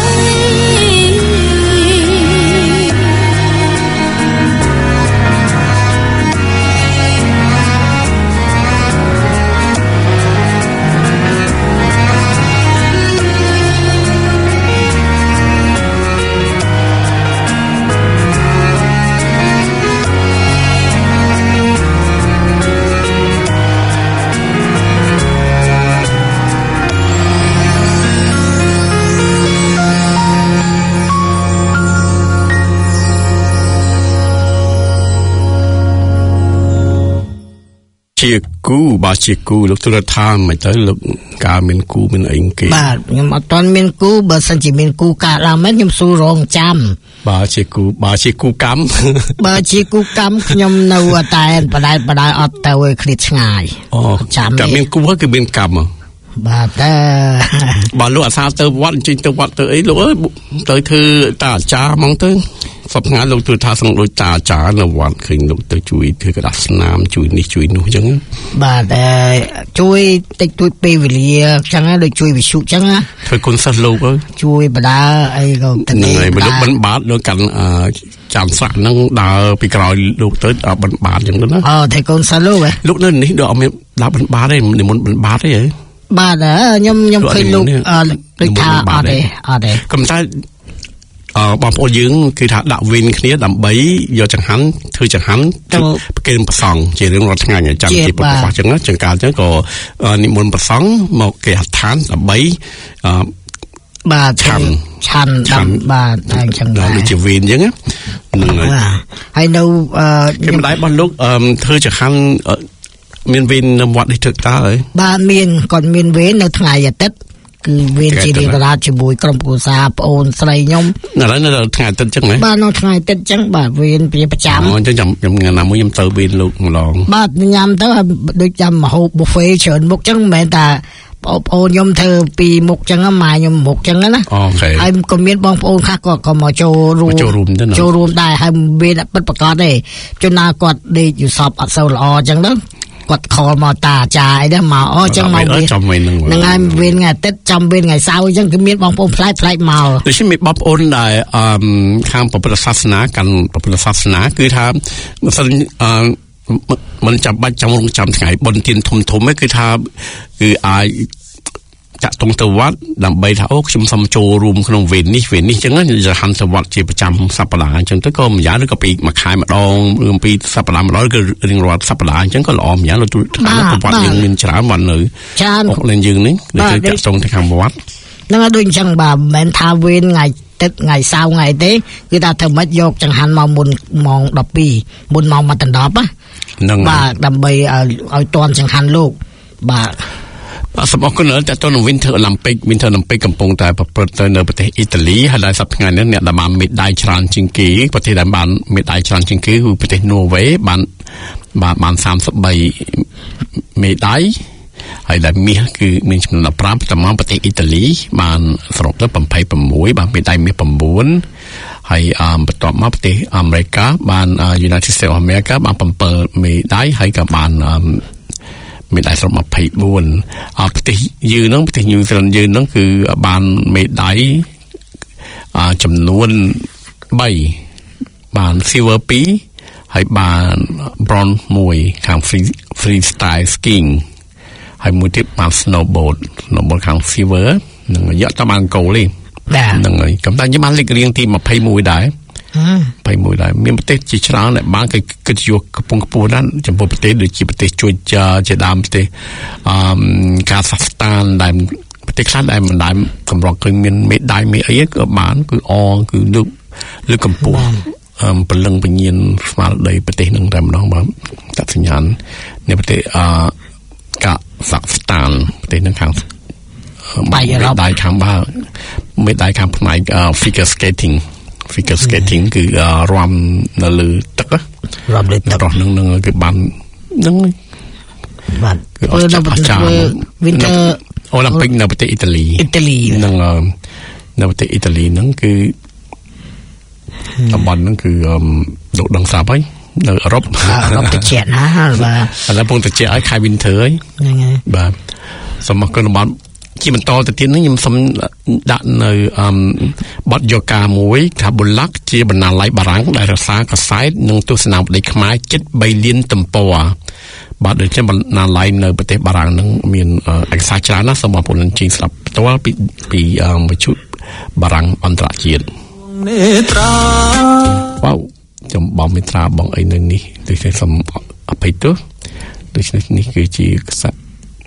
ជាគូបើជាគូលោកទូរថាមិនទៅលោកការមានគូមានអីគេបាទខ្ញុំអត់ទាន់មានគូបើសិនជាមានគូកាឡើងមែនខ្ញុំស៊ូរងចាំបើជាគូបើជាគូកម្មបើជាគូកម្មខ្ញុំនៅតែបដែតបដាយអត់ទៅឲ្យឃ្លាតឆ្ងាយអូចាំតែមានគូគឺមានកម្មបាទតែបើលោកអាសាទៅវត្តអញ្ជើញទៅវត្តទៅអីលោកអើយទៅធ្វើតាអាចារ្យហ្មងទៅសប្តាហ៍លោកទូថាសឹងដូចតាអាចារ្យនៅវត្តឃើញលោកទៅជួយធ្វើក្តារស្នាមជួយនេះជួយនោះអញ្ចឹងបាទតែជួយតិចតួចពេលវេលាអញ្ចឹងដូចជួយវិសុអញ្ចឹងធ្វើគុណសិស្សលោកអើយជួយបដាអីក៏ទៅនេះលោកបិណ្ឌបាតលោកកាន់ចាំស្រាក់ហ្នឹងដើរពីក្រោយលោកទៅដល់បិណ្ឌបាតអញ្ចឹងទៅណាអូធ្វើគុណសិស្សលោកហ៎លោកនៅនេះដល់អត់មានដល់បិណ្ឌបាតទេនិមន្តបិណ្ឌបាតទេហ៎បាទខ្ញុំខ្ញុំឃើញលោកដូចថាអត់ទេអត់ទេកំតែអឺបងប្អូនយើងគឺថាដាក់វិញគ្នាដើម្បីយកចង្ហាន់ធ្វើចង្ហាន់ប្រគេនព្រះសង្ឃជារឿងរាល់ថ្ងៃចាំជាពុទ្ធសាសនាចឹងចង្កាលចឹងក៏និមន្តព្រះសង្ឃមកគេហដ្ឋានដើម្បីអឺបាទឆាន់ឆាន់តាមបាទតែអញ្ចឹងដែរដូចជាវិញអញ្ចឹងហ្នឹងហើយនៅអឺគេម្ដាយរបស់លោកអឺធ្វើចង្ហាន់មានវេននៅវត្តនេះទឹកតើហើយបាទមានគាត់មានវេននៅថ្ងៃអាទិត្យគឺវេនជារៀងរាល់ជាមួយក្រុមគ្រួសារប្អូនស្រីខ្ញុំឥឡូវនៅថ្ងៃអាទិត្យចឹងហ៎បាទនៅថ្ងៃអាទិត្យចឹងបាទវេនជាប្រចាំអូអញ្ចឹងខ្ញុំខ្ញុំណាមួយខ្ញុំទៅវេនលោកម្លងបាទញ៉ាំទៅដូចចាំមហូប buffet ច្រើនមុខចឹងមិនមែនតែបងប្អូនខ្ញុំធ្វើពីមុខចឹងម៉ែខ្ញុំមុខចឹងណាអូខេហើយក៏មានបងប្អូនខ្លះគាត់ក៏មកចូលរួមចូលរួមចូលរួមដែរហើយមានពិតប្រាកដទេជួនណាគាត់ដេកយូសពអត់សូវល្អចឹងទៅគាត់ខលមកតាអាចារ្យអីដែរមកអូចឹងមកចំវិញហ្នឹងហ្នឹងហើយវេនថ្ងៃអាទិត្យចំវេនថ្ងៃសៅរ៍អញ្ចឹងគឺមានបងប្អូនផ្លែផ្លែមកដូចជាមានបងប្អូនដែលអឺខាងពុទ្ធសាសនាកាន់ពុទ្ធសាសនាគឺថាមិនសិនអឺមិនចាំបាច់ចាំរងចាំថ្ងៃបុណ្យទានធំធំទេគឺថាគឺអាចចាក់តុងទៅវត្តដើម្បីថាអូខ្ញុំសូមចូលរួមក្នុងវេននេះវេននេះអញ្ចឹងจะហាន់ទៅវត្តជាប្រចាំសប្តាហ៍អញ្ចឹងទៅក៏ម្យ៉ាងឬក៏ពីមួយខែម្ដងឬពីសប្តាហ៍ម្ដងគឺរៀងរាល់សប្តាហ៍អញ្ចឹងក៏ល្អម្យ៉ាងលោកថាប្រវត្តិយើងមានច្រើនវត្តនៅច្រើនអស់លេងយើងនេះដូចចាក់តុងទៅខាងវត្តហ្នឹងហើយដូចអញ្ចឹងបាទមិនមែនថាវេនថ្ងៃទឹកថ្ងៃសៅរ៍ថ្ងៃទេគឺថាធ្វើម៉េចយកចង្ហាន់មកមុនម៉ោងដប់ពីរមុនម៉ោងមកដណ្ដប់ណាបាទដើម្បីឲ្យតន់ចង្ហាន់លោកបាទបាទសូមអរគុណដល់តើតើនៅ Winter Olympic Winter Olympic កំពុងតែប្រព្រឹត្តទៅនៅប្រទេសអ៊ីតាលីហើយដល់សប្តាហ៍នេះអ្នកដែលបានមេដាយច្រើនជាងគេប្រទេសដែលបានមេដាយច្រើនជាងគេគឺប្រទេសន័រវេបានបានបានសាមសិបបីមេដាយហើយដែលមាសគឺមានចំនួនដប់ប្រាំតាមប្រទេសអ៊ីតាលីបានសរុបទៅยี่สิบหกបានមេដាយមាសnineហើយអឺបន្ទាប់មកប្រទេសអាមេរិកបាន United States of America បានsevenមេដាយហើយក៏បានមេដាយសរុបtwenty-fourអឺប្រទេសយើងហ្នឹងប្រទេសញូហ្សេឡង់យើងហ្នឹងគឺបានមេដាយអឺចំនួនthreeបាន silver twoហើយបាន bronze oneខាង free freestyle skiing ហើយមួយទៀតបាន snowboard snowboard ខាង silver នឹងយកទៅបាន gold ទេហ្នឹងហើយកំតែខ្ញុំបានលេខរៀងទីtwenty-oneដែរtwenty-oneដែរមានប្រទេសជាច្រើនដែលបានគេគិតយកកំពុងខ្ពស់ណាស់ចំពោះប្រទេសដូចជាប្រទេសជួចជាដើមប្រទេសអឺកាហ្សាស្ថានដែលប្រទេសខ្លះដែលមិនដែលកម្រឃើញមានមេដាយមេអីក៏បានគឺអគឺលើកលើកកម្ពស់អឺពលឹងពញានស្មារតីប្រទេសនឹងតែម្ដងបាទតាត់សញ្ញាណនៃប្រទេសអឺកាហ្សាស្ថានប្រទេសនឹងខាងបាយអឺរ៉ុបដៃខាងបាមេដាយខាងផ្នែក figure skating figure skating គឺរាំនៅលើទឹករាំលើទឹករស់នឹងនឹងគឺបាននឹងបបាទគឺអស្ចារ្យអស្ចារ្យ Winter អូឡ িম্পিক នៅប្រទេសអ៊ីតាលីអ៊ីតាលីនឹងនៅប្រទេសអ៊ីតាលីហ្នឹងគឺតំបន់ហ្នឹងគឺលោកដឹងស្រាប់ហើយនៅអឺរ៉ុបអឺរ៉ុបតិចណាបាទឥឡូវពងតិចឲ្យខែ winter ហើយហ្នឹងហើយបាទសូមអរគុណបាទជាបន្តទៅទៀតនេះខ្ញុំសូមដាក់នៅបទយោការមួយថាបុលាក់ជាបណ្ណាល័យបារាំងដែលរក្សាកាសែតនិងទស្សនាវដ្តីខ្មែរជិតបីលានទំព័របាទដូចជាបណ្ណាល័យនៅប្រទេសបារាំងនឹងមានឯកសារច្រើនណាស់សូមបងប្អូនជិះស្ដាប់ផ្ទាល់ពីពីវិទ្យុបារាំងអន្តរជាតិវ៉ាវចំបងមេត្រាបងអីនៅនេះដូចជាសូមអភ័យទោសដូច្នេះនេះគឺជាខ្សែ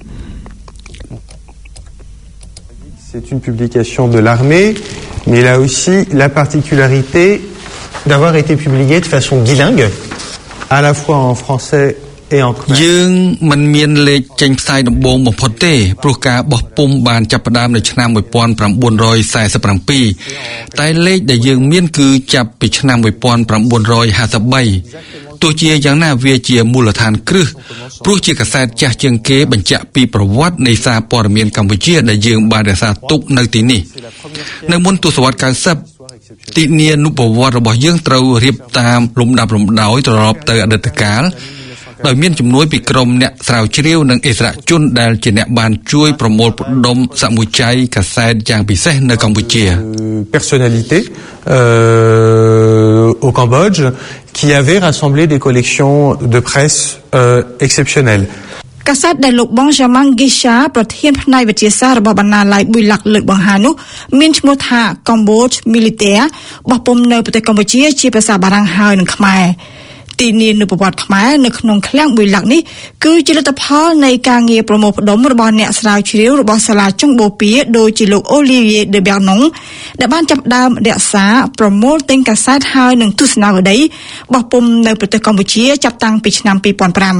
C'est une publication de l'armée, mais il a aussi la particularité d'avoir été publié de façon bilingue, à la fois en français et en khmer. យើងមិនមានលេខចេញផ្សាយដំបូងបំផុតទេព្រោះការបោះពុម្ពបានចាប់ផ្ដើមនៅឆ្នាំnineteen forty-seven តែលេខដែលយើងមានគឺចាប់ពីឆ្នាំnineteen fifty-threeទោះជាយ៉ាងណាវាជាមូលដ្ឋានគ្រឹះព្រោះជាកាសែតចាស់ជាងគេបញ្ជាក់ពីប្រវត្តិនៃសារព័ត៌មានកម្ពុជាដែលយើងបានរក្សាទុកនៅទីនេះនៅមុនទសវត្សរ៍ninetyទីនានុប្រវត្តិរបស់យើងត្រូវរៀបតាមលំដាប់លំដោយត្រឡប់ទៅអតីតកាលដោយមានជំនួយពីក្រុមអ្នកស្រាវជ្រាវនិងអិសរាជជនដែលជាអ្នកបានជួយប្រមូលផ្ដុំសមុជ័យកាសែតយ៉ាងពិសេសនៅកម្ពុជា personnalité euh, au Cambodge qui avait rassemblé des collections de presse euh, exceptionnelles កាសែតដែលលោកបងយ៉ាម៉ាំងហ្គីសាប្រធានផ្នែកវិទ្យាសាស្ត្ររបស់បណ្ណាល័យបុយឡាក់លើកបង្ហាញនោះមានឈ្មោះថា Cambodge Militaire បោះពុម្ពនៅប្រទេសកម្ពុជាជាភាសាបារាំងហើយនិងខ្មែរទីនានុប្រវត្តិខ្មែរនៅក្នុងឃ្លាំងបុយឡាក់នេះគឺជាលទ្ធផលនៃការងារប្រមូលផ្ដុំរបស់អ្នកស្រាវជ្រាវរបស់សាលាចុងបូព៌ាដូចជាលោក Olivier de Bernon ដែលបានចាប់ផ្ដើមរក្សាប្រមូលទិញកាសែតហើយនិងទស្សនាវដ្តីបោះពុម្ពនៅប្រទេសកម្ពុជាចាប់តាំងពីឆ្នាំtwo thousand five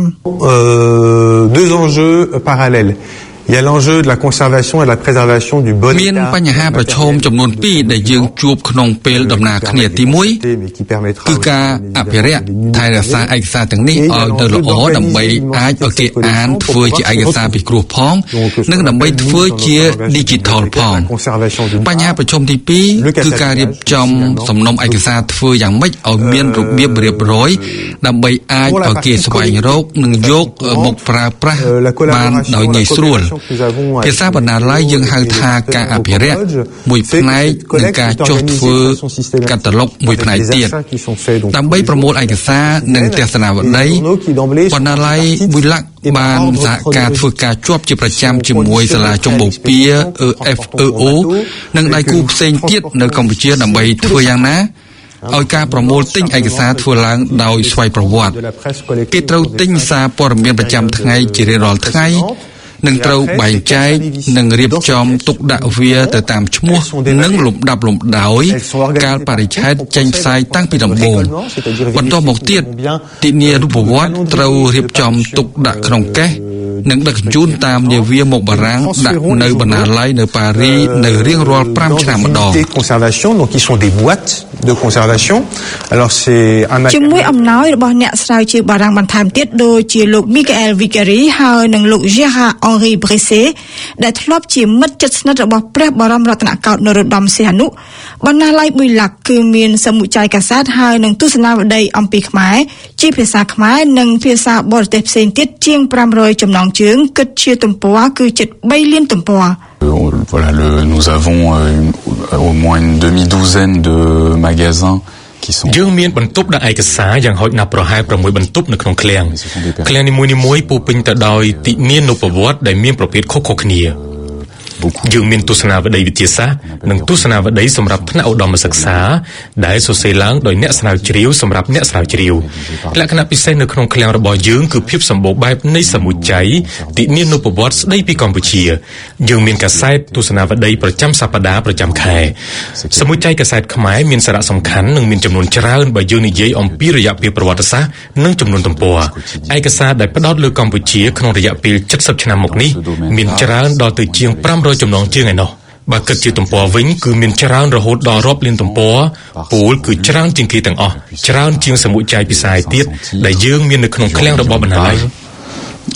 euh, deux enjeux parallèles. Il y a l'enjeu de la conservation et de la préservation du bon état មានបញ្ហាប្រឈមចំនួនtwoដែលយើងជួបក្នុងពេលដំណើរគ្នាទីoneគឺការអភិរក្សថែរក្សាឯកសារទាំងនេះឲ្យនៅល្អដើម្បីអាចឲ្យគេអានធ្វើជាឯកសារពិគ្រោះផងនិងដើម្បីធ្វើជា digital ផងបញ្ហាប្រឈមទីtwoគឺការរៀបចំសំណុំឯកសារធ្វើយ៉ាងម៉េចឲ្យមានរបៀបរៀបរយដើម្បីអាចឲ្យគេស្វែងរកនិងយកមកប្រើប្រាស់បានដោយងាយស្រួលភាសាបណ្ណាល័យយើងហៅថាការអភិរក្សមួយផ្នែកនិងការចុះធ្វើកាតាឡុកមួយផ្នែកទៀតដើម្បីប្រមូលឯកសារនិងទស្សនាវដ្តីបណ្ណាល័យបុយឡាក់បានសហការធ្វើការជាប់ជាប្រចាំជាមួយសាលាចុងបូព៌ា F E O និងដៃគូផ្សេងទៀតនៅកម្ពុជាដើម្បីធ្វើយ៉ាងណាឲ្យការប្រមូលទិញឯកសារធ្វើឡើងដោយស្វ័យប្រវត្តិគេត្រូវទិញសារព័ត៌មានប្រចាំថ្ងៃជារៀងរាល់ថ្ងៃនឹងត្រូវបែងចែកនិងរៀបចំទុកដាក់វាទៅតាមឈ្មោះនិងលំដាប់លំដោយកាលបរិច្ឆេទចេញផ្សាយតាំងពីដំបូងបន្ទាប់មកទៀតទីនានុប្រវត្តិត្រូវរៀបចំទុកដាក់ក្នុងកេសនិងដឹកជញ្ជូនតាមនាវាមកបារាំងដាក់នៅបណ្ណាល័យនៅប៉ារីនៅរៀងរាល់fiveឆ្នាំម្ដង conservation donc qui sont des boîtes de conservation alors c'est un ជាមួយអំណោយរបស់អ្នកស្រាវជ្រាវបារាំងបន្ថែមទៀតដូចជាលោក Michael Vickery ហើយនិងលោក Gérard Henri Bresset ដែលធ្លាប់ជាមិត្តជិតស្និទ្ធរបស់ព្រះបរមរតនកោដ្ឋនរោត្តមសីហនុបណ្ណាល័យបុយឡាក់គឺមានសមុជ័យកាសែតហើយនិងទស្សនាវដ្តីអំពីខ្មែរជាភាសាខ្មែរនិងភាសាបរទេសផ្សេងទៀតជាងfive hundredចំណងជើងគិតជាទំព័រគឺជិតthreeលានទំព័រ Voilà, le, nous avons euh, au moins une demi-douzaine de magasins qui sont យើងមានបន្ទប់ដាក់ឯកសារយ៉ាងហោចណាស់ប្រហែលsixបន្ទប់នៅក្នុងឃ្លាំងឃ្លាំងនីមួយៗពោពេញទៅដោយទិនានុប្រវត្តិដែលមានប្រភេទខុសៗគ្នាយើងមានទស្សនាវដ្តីវិទ្យាសាស្ត្រនិងទស្សនាវដ្តីសម្រាប់ថ្នាក់ឧត្តមសិក្សាដែលសរសេរឡើងដោយអ្នកស្រាវជ្រាវសម្រាប់អ្នកស្រាវជ្រាវលក្ខណៈពិសេសនៅក្នុងឃ្លាំងរបស់យើងគឺភាពសម្បូរបែបនៃសមុជ័យទិនានុប្រវត្តិស្ដីពីកម្ពុជាយើងមានកាសែតទស្សនាវដ្តីប្រចាំសប្តាហ៍ប្រចាំខែសមុជ័យកាសែតខ្មែរមានសារៈសំខាន់និងមានចំនួនច្រើនបើយើងនិយាយអំពីរយៈពេលប្រវត្តិសាស្ត្រនិងចំនួនទំព័រឯកសារដែលផ្ដោតលើកម្ពុជាក្នុងរយៈពេលseventyឆ្នាំមកនេះមានច្រើនដល់ទៅជាងfive hundredចំណងជើងឯណោះបើគិតជាទំព័រវិញគឺមានច្រើនរហូតដល់រាប់លានទំព័រពូលគឺច្រើនជាងគេទាំងអស់ច្រើនជាងសមុជ័យភាសាឯទៀតដែលយើងមាននៅក្នុងឃ្លាំងរបស់បណ្ណាល័យ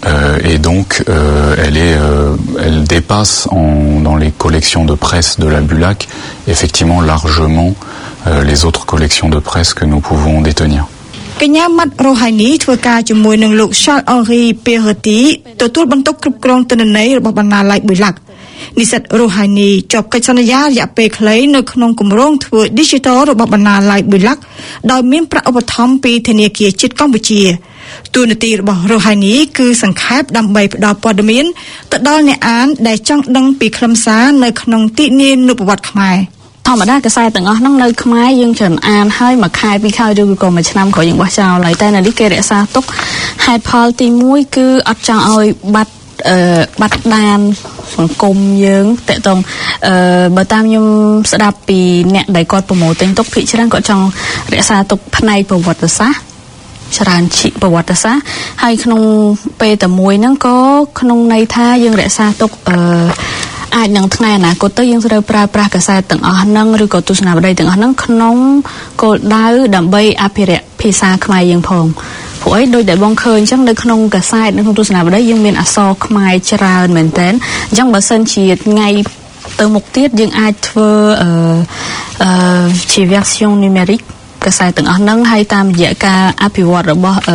Euh, et donc, euh, elle est, euh, elle dépasse en, dans les collections de presse de la Bulac, effectivement largement euh, les autres collections de presse que nous pouvons détenir. កញ្ញាម៉ាត់រ៉ូហៃនីធ្វើការជាមួយនឹងលោក Charles Henri Perretti ទទួលបន្ទុកគ្រប់គ្រងទិន្នន័យរបស់បណ្ណាល័យ Bulac និស្សិតរ៉ូហៃនីជាប់កិច្ចសន្យារយៈពេលខ្លីនៅក្នុងគម្រោងធ្វើ Digital របស់បណ្ណាល័យ Bulac ដោយមានប្រាក់ឧបត្ថម្ភពីធនាគារជាតិកម្ពុជាទូនាទីរបស់រ៉ូហៃនីគឺសង្ខេបដើម្បីផ្ដល់ព័ត៌មានទៅដល់អ្នកអានដែលចង់ដឹងពីខ្លឹមសារនៅក្នុងទីនានុប្រវត្តិខ្មែរ ធម្មតាកាសែតទាំងអស់ហ្នឹងនៅខ្មែរយើងច្រើនអានហើយមួយខែពីរខែឬក៏មួយឆ្នាំក្រោយយើងបោះចោលហើយតែនៅនេះគេរក្សាទុកហេតុផលទីមួយគឺអត់ចង់ឲ្យបាត់អឺបាត់ដានសង្គមយើងតើតងអឺបើតាមខ្ញុំស្ដាប់ពីអ្នកដែលគាត់ប្រម៉ូទិញទុកភាគច្រើនគាត់ចង់រក្សាទុកផ្នែកប្រវត្តិសាស្ត្រច្រើនជាប្រវត្តិសាស្ត្រហើយក្នុងពេលតែមួយហ្នឹងក៏ក្នុងន័យថាយើងរក្សាទុកអឺ អាចនឹងថ្ងៃអនាគតទៅយើងត្រូវប្រើប្រាស់កាសែតទាំងអស់ហ្នឹងឬក៏ទស្សនាវដ្តីទាំងអស់ហ្នឹងក្នុងគោលដៅដើម្បីអភិរក្សភាសាខ្មែរយើងផងព្រោះអីដូចដែលបងឃើញអញ្ចឹងនៅក្នុងកាសែតនៅក្នុងទស្សនាវដ្តីយើងមានអក្សរខ្មែរច្រើនមែនតើអញ្ចឹងបើសិនជាថ្ងៃទៅមុខទៀតយើងអាចធ្វើអឺអឺជា version numérique កាសែតទាំងអស់ហ្នឹងហើយតាមរយៈការអភិវឌ្ឍរបស់អឺ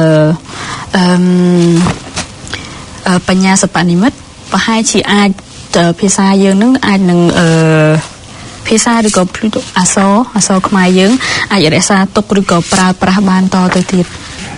អឺបញ្ញាសិប្បនិម្មិតប្រហែលជាអាច ភាសាយើងនឹងអាចនឹងអឺភាសាឬក៏អក្សរអក្សរខ្មែរយើងអាចរក្សាទុកឬក៏ប្រើប្រាស់បានតទៅទៀត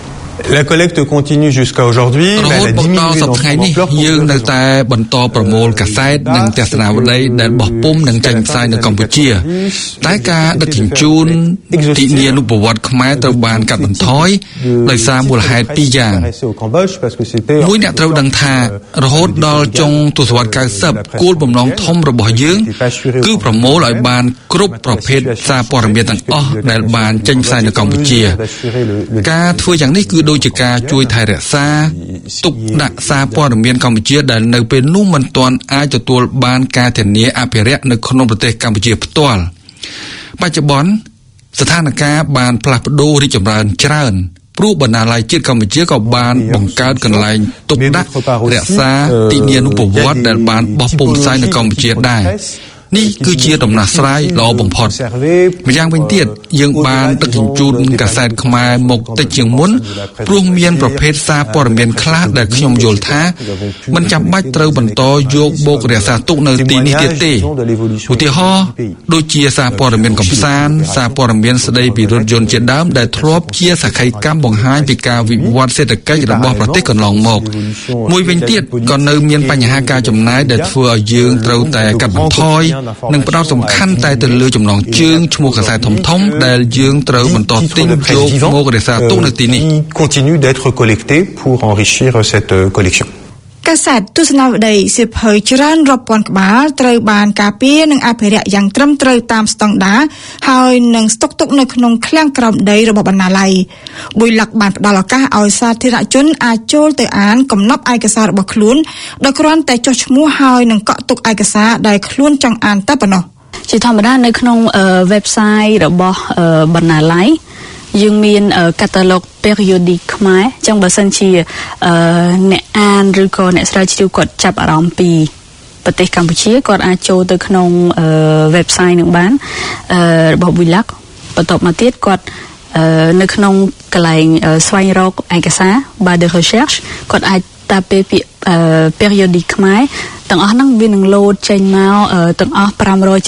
La collecte continue jusqu'à aujourd'hui, mais elle a diminué dans son ampleur. យើងនៅតែបន្តប្រមូលកាសែតនិងទស្សនាវដ្តីដែលបោះពុម្ពនិងចេញផ្សាយនៅកម្ពុជាតែការដឹកជញ្ជូនទីនានុប្រវត្តិខ្មែរត្រូវបានកាត់បន្ថយដោយសារមូលហេតុពីរយ៉ាងមួយអ្នកត្រូវដឹងថារហូតដល់ចុងទសវត្សរ៍ 90 គោលបំណងធំរបស់យើងគឺប្រមូលឲ្យបានគ្រប់ប្រភេទសារព័ត៌មានទាំងអស់ដែលបានចេញផ្សាយនៅកម្ពុជាការធ្វើយ៉ាងនេះគឺដូចជាការជួយថែរក្សាទុកដាក់សារព័ត៌មានកម្ពុជាដែលនៅពេលនោះមិនទាន់អាចទទួលបានការធានាអភិរក្សនៅក្នុងប្រទេសកម្ពុជាផ្ទាល់បច្ចុប្បន្នស្ថានភាពបានផ្លាស់ប្ដូររីកចម្រើនច្រើនព្រោះបណ្ណាល័យជាតិកម្ពុជាក៏បានបង្កើតកន្លែងទុកដាក់រក្សាទីនានុប្រវត្តិដែលបានបោះពុម្ពផ្សាយនៅកម្ពុជាដែរនេះគឺជាដំណោះស្រាយល្អបំផុតម្យ៉ាងវិញទៀតយើងបានដឹកជញ្ជូនកាសែតខ្មែរមកតិចជាងមុនព្រោះមានប្រភេទសារព័ត៌មានខ្លះដែលខ្ញុំយល់ថាមិនចាំបាច់ត្រូវបន្តយកបូករក្សាទុកនៅទីនេះទៀតទេឧទាហរណ៍ដូចជាសារព័ត៌មានកំសាន្តសារព័ត៌មានស្ដីពីរថយន្តជាដើមដែលធ្លាប់ជាសក្ខីកម្មបង្ហាញពីការវិវត្តសេដ្ឋកិច្ចរបស់ប្រទេសកន្លងមកមួយវិញទៀតក៏នៅមានបញ្ហាការចំណាយដែលធ្វើឲ្យយើងត្រូវតែកាត់បន្ថយនឹងផ្ដោតសំខាន់តែទៅលើចំណងជើងឈ្មោះកាសែតធំៗដែលយើងត្រូវបន្តទិញយកមករក្សាទុកនៅទីនេះ continue d'être collecté pour enrichir cette collection កាសែតទស្សនាវដ្តីសៀវភៅច្រើនរាប់ពាន់ក្បាលត្រូវបានការពារនិងអភិរក្សយ៉ាងត្រឹមត្រូវតាមស្តង់ដារហើយនឹងស្តុកទុកនៅក្នុងឃ្លាំងក្រោមដីរបស់បណ្ណាល័យ Bulac បានផ្ដល់ឱកាសឲ្យសាធារណជនអាចចូលទៅអានកំណត់ឯកសាររបស់ខ្លួនដោយគ្រាន់តែចុះឈ្មោះហើយនឹងកក់ទុកឯកសារដែលខ្លួនចង់អានតែប៉ុណ្ណោះជាធម្មតានៅក្នុង website របស់បណ្ណាល័យយើងមាន catalog periodic ខ្មែរអញ្ចឹងបើសិនជាអ្នកអានឬក៏អ្នកស្រាវជ្រាវគាត់ចាប់អារម្មណ៍ពីប្រទេសកម្ពុជាគាត់អាចចូលទៅក្នុង website នឹងបានរបស់ Bulac បន្ទាប់មកទៀតគាត់នៅក្នុងកន្លែងស្វែងរកឯកសារ barre de recherche គាត់អាចតាពេលពាក្យ periodic ខ្មែរទាំងអស់ហ្នឹងវានឹង load ចេញមកទាំងអស់five hundred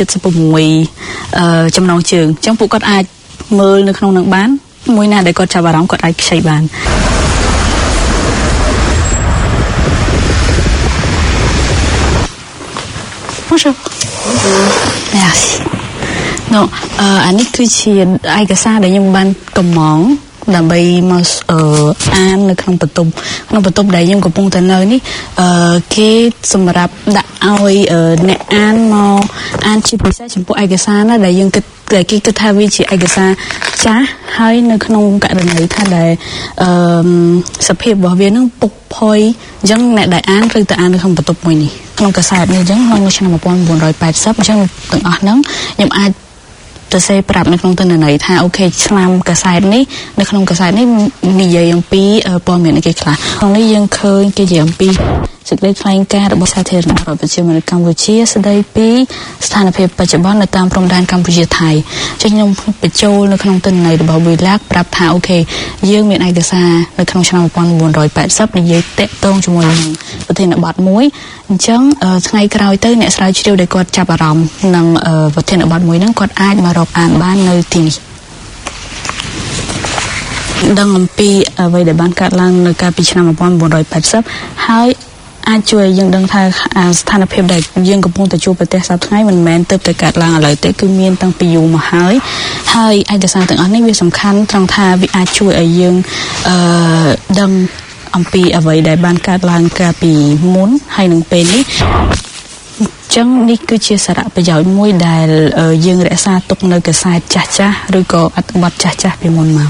seventy-sixចំណងជើងអញ្ចឹងពួកគាត់អាចមើលនៅក្នុងនឹងបានមួយណាដែលគាត់ចាប់អារម្មណ៍គាត់អាចខ្ចីបាន Bonjour. Merci. Non, អានេះគឺជាឯកសារដែលខ្ញុំបានកំងដើម្បីមកអាននៅក្នុងបន្ទប់ក្នុងបន្ទប់ដែលខ្ញុំកំពុងតែនៅនេះគេសម្រាប់ដាក់ឲ្យអ្នកអានមកអានជាពិសេសចំពោះឯកសារណាដែលយើងគិតដែលគេគិតថាវាជាឯកសារចាស់ហើយនៅក្នុងករណីថាដែលអឺសភាពរបស់វានឹងពុកផុយអញ្ចឹងអ្នកដែលអានត្រូវទៅអាននៅក្នុងបន្ទប់មួយនេះក្នុងកាសែតនេះអញ្ចឹងក្នុងឆ្នាំnineteen eightyអញ្ចឹងទាំងអស់ហ្នឹងខ្ញុំអាចទៅសេប្រាប់នៅក្នុងទិន្នន័យថាអូខេឆ្នាំកាសែតនេះនៅក្នុងកាសែតនេះនិយាយអំពីព័ត៌មានអីគេខ្លះក្នុងនេះយើងឃើញគេនិយាយអំពីសេចក្តីថ្លែងការណ៍របស់សាធារណរដ្ឋប្រជាមានិតកម្ពុជាស្តីពីស្ថានភាពបច្ចុប្បន្ននៅតាមព្រំដែនកម្ពុជាថៃចឹងខ្ញុំបញ្ចូលនៅក្នុងទិន្នន័យរបស់ Builak ប្រាប់ថាអូខេយើងមានឯកសារនៅក្នុងឆ្នាំnineteen eightyនិយាយតាក់ទងជាមួយនឹងប្រធានបទមួយអញ្ចឹងថ្ងៃក្រោយទៅអ្នកស្រាវជ្រាវដែលគាត់ចាប់អារម្មណ៍នឹងប្រធានបទមួយហ្នឹងគាត់អាចមករកអានបាននៅទីនេះដឹងអំពីអ្វីដែលបានកើតឡើងនៅកាលពីឆ្នាំnineteen eightyហើយអាចជួយយើងដឹងថាស្ថានភាពដែលយើងកំពុងតែជួបប្រទះសប្តាហ៍ថ្ងៃមិនមែនទើបតែកើតឡើងឥឡូវទេគឺមានតាំងពីយូរមកហើយហើយឯកសារទាំងអស់នេះវាសំខាន់ត្រង់ថាវាអាចជួយឲ្យយើងអឺដឹងអំពីអ្វីដែលបានកើតឡើងកាលពីមុនហើយនឹងពេលនេះអញ្ចឹងនេះគឺជាសារៈប្រយោជន៍មួយដែលយើងរក្សាទុកនៅកាសែតចាស់ចាស់ឬក៏អត្ថបទចាស់ចាស់ពីមុនមក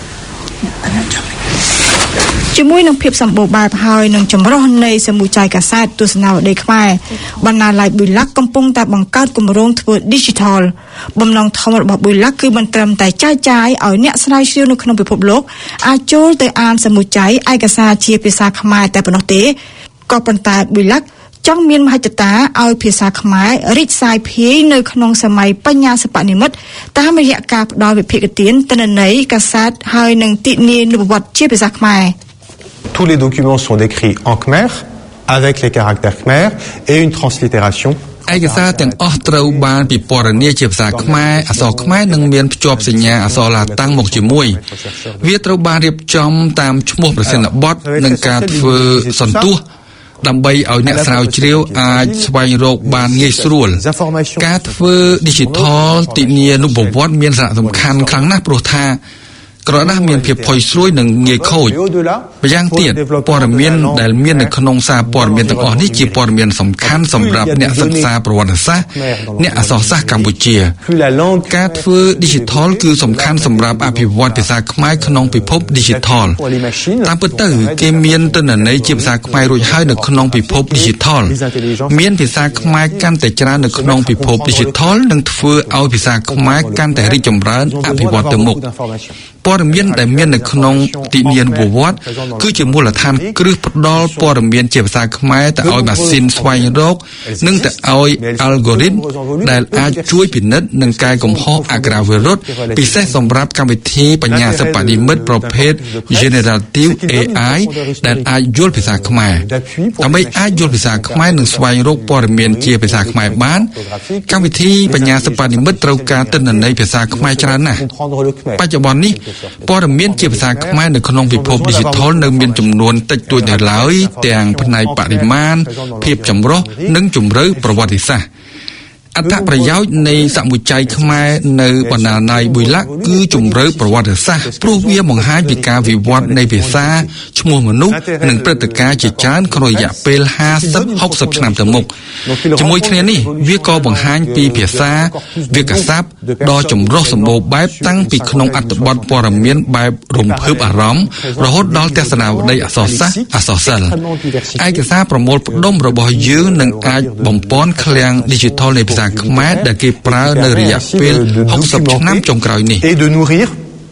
ជាមួយនឹងភាពសម្បូរបែបហើយនឹងចម្រុះនៃសមុចាយកាសែតទស្សនាវដ្តីខ្មែរបណ្ណាល័យ Builak កំពុងតែបង្កើតគម្រោងធ្វើ Digital បំណងធំរបស់ Builak គឺមិនត្រឹមតែចែកចាយឲ្យអ្នកស្រាវជ្រាវនៅក្នុងពិភពលោកអាចចូលទៅអានសមុចាយឯកសារជាភាសាខ្មែរតែប៉ុណ្ណោះទេក៏ប៉ុន្តែ Builak ចង់មានមហិច្ឆតាឲ្យភាសាខ្មែររីកសាយភាយនៅក្នុងសម័យបញ្ញាសិប្បនិម្មិតតាមរយៈការផ្ដល់វិភាគទានទិន្នន័យកាសែតហើយនឹងទិនានុបវត្តជាភាសាខ្មែរ Tous les documents sont décrits en khmer avec les caractères khmer et une translittération ឯកសារទាំងអស់ត្រូវបានពិពណ៌នាជាភាសាខ្មែរអក្សរខ្មែរនឹងមានភ្ជាប់សញ្ញាអក្សរឡាតាំងមកជាមួយវាត្រូវបានរៀបចំតាមឈ្មោះប្រសិទ្ធបទនិងការធ្វើសន្ទុះដើម្បីឲ្យអ្នកស្រាវជ្រាវអាចស្វែងរកបានងាយស្រួលការធ្វើ Digital ទិនានុបវត្តមានសារៈសំខាន់ខ្លាំងណាស់ព្រោះថាក្រដាសមានភាពផុយស្រួយនិងងាយខូចម្យ៉ាងទៀតព័ត៌មានដែលមាននៅក្នុងសារព័ត៌មានទាំងអស់នេះជាព័ត៌មានសំខាន់សម្រាប់អ្នកសិក្សាប្រវត្តិសាស្ត្រអ្នកអក្សរសាស្ត្រកម្ពុជាការធ្វើ Digital គឺសំខាន់សម្រាប់អភិវឌ្ឍភាសាខ្មែរក្នុងពិភព Digital តាមពិតទៅគេមានទិន្នន័យជាភាសាខ្មែររួចហើយនៅក្នុងពិភព Digital មានភាសាខ្មែរកាន់តែច្រើននៅក្នុងពិភព Digital នឹងធ្វើឲ្យភាសាខ្មែរកាន់តែរីកចម្រើនអភិវឌ្ឍទៅមុខព័ត៌មានដែលមាននៅក្នុងទិនានុបវត្តគឺជាមូលដ្ឋានគ្រឹះផ្ដល់ព័ត៌មានជាភាសាខ្មែរទៅឲ្យម៉ាស៊ីនស្វែងរកនិងទៅឲ្យ algorithm ដែលអាចជួយពិនិត្យនិងកែកំហុសអក្ខរាវិរុទ្ធពិសេសសម្រាប់កម្មវិធីបញ្ញាសិប្បនិម្មិតប្រភេទ Generative เอ ไอ ដែលអាចយល់ភាសាខ្មែរដើម្បីអាចយល់ភាសាខ្មែរនិងស្វែងរកព័ត៌មានជាភាសាខ្មែរបានកម្មវិធីបញ្ញាសិប្បនិម្មិតត្រូវការទិន្នន័យភាសាខ្មែរច្រើនណាស់បច្ចុប្បន្ននេះព័ត៌មានជាភាសាខ្មែរនៅក្នុងពិភព Digital នៅមានចំនួនតិចតួចនៅឡើយទាំងផ្នែកបរិមាណភាពចម្រុះនិងជម្រៅប្រវត្តិសាស្ត្រអត្ថប្រយោជន៍នៃសមុច័យខ្មែរនៅបណ្ណាល័យ Builak គឺជម្រៅប្រវត្តិសាស្ត្រព្រោះវាបង្ហាញពីការវិវត្តនៃភាសាឈ្មោះមនុស្សនិងព្រឹត្តិការណ៍ជាច្រើនក្នុងរយៈពេលfifty sixtyឆ្នាំទៅមុខជាមួយគ្នានេះវាក៏បង្ហាញពីភាសាវាក្យសព្ទដ៏ចម្រុះសម្បូរបែបតាំងពីក្នុងអត្ថបទព័ត៌មានបែបរំភើបអារម្មណ៍រហូតដល់ទស្សនាវដ្តីអក្សរសាស្ត្រអក្សរសិល្ប៍ឯកសារប្រមូលផ្ដុំរបស់យើងនឹងអាចបំពាន់ឃ្លាំង Digital នៃភាសាខ្មែរដែលគេប្រើនៅរយៈពេលsixtyឆ្នាំចុងក្រោយនេះ et de nourrir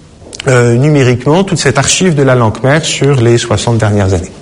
euh, numériquement toute cette archive de la langue khmer sur les soixante dernières années.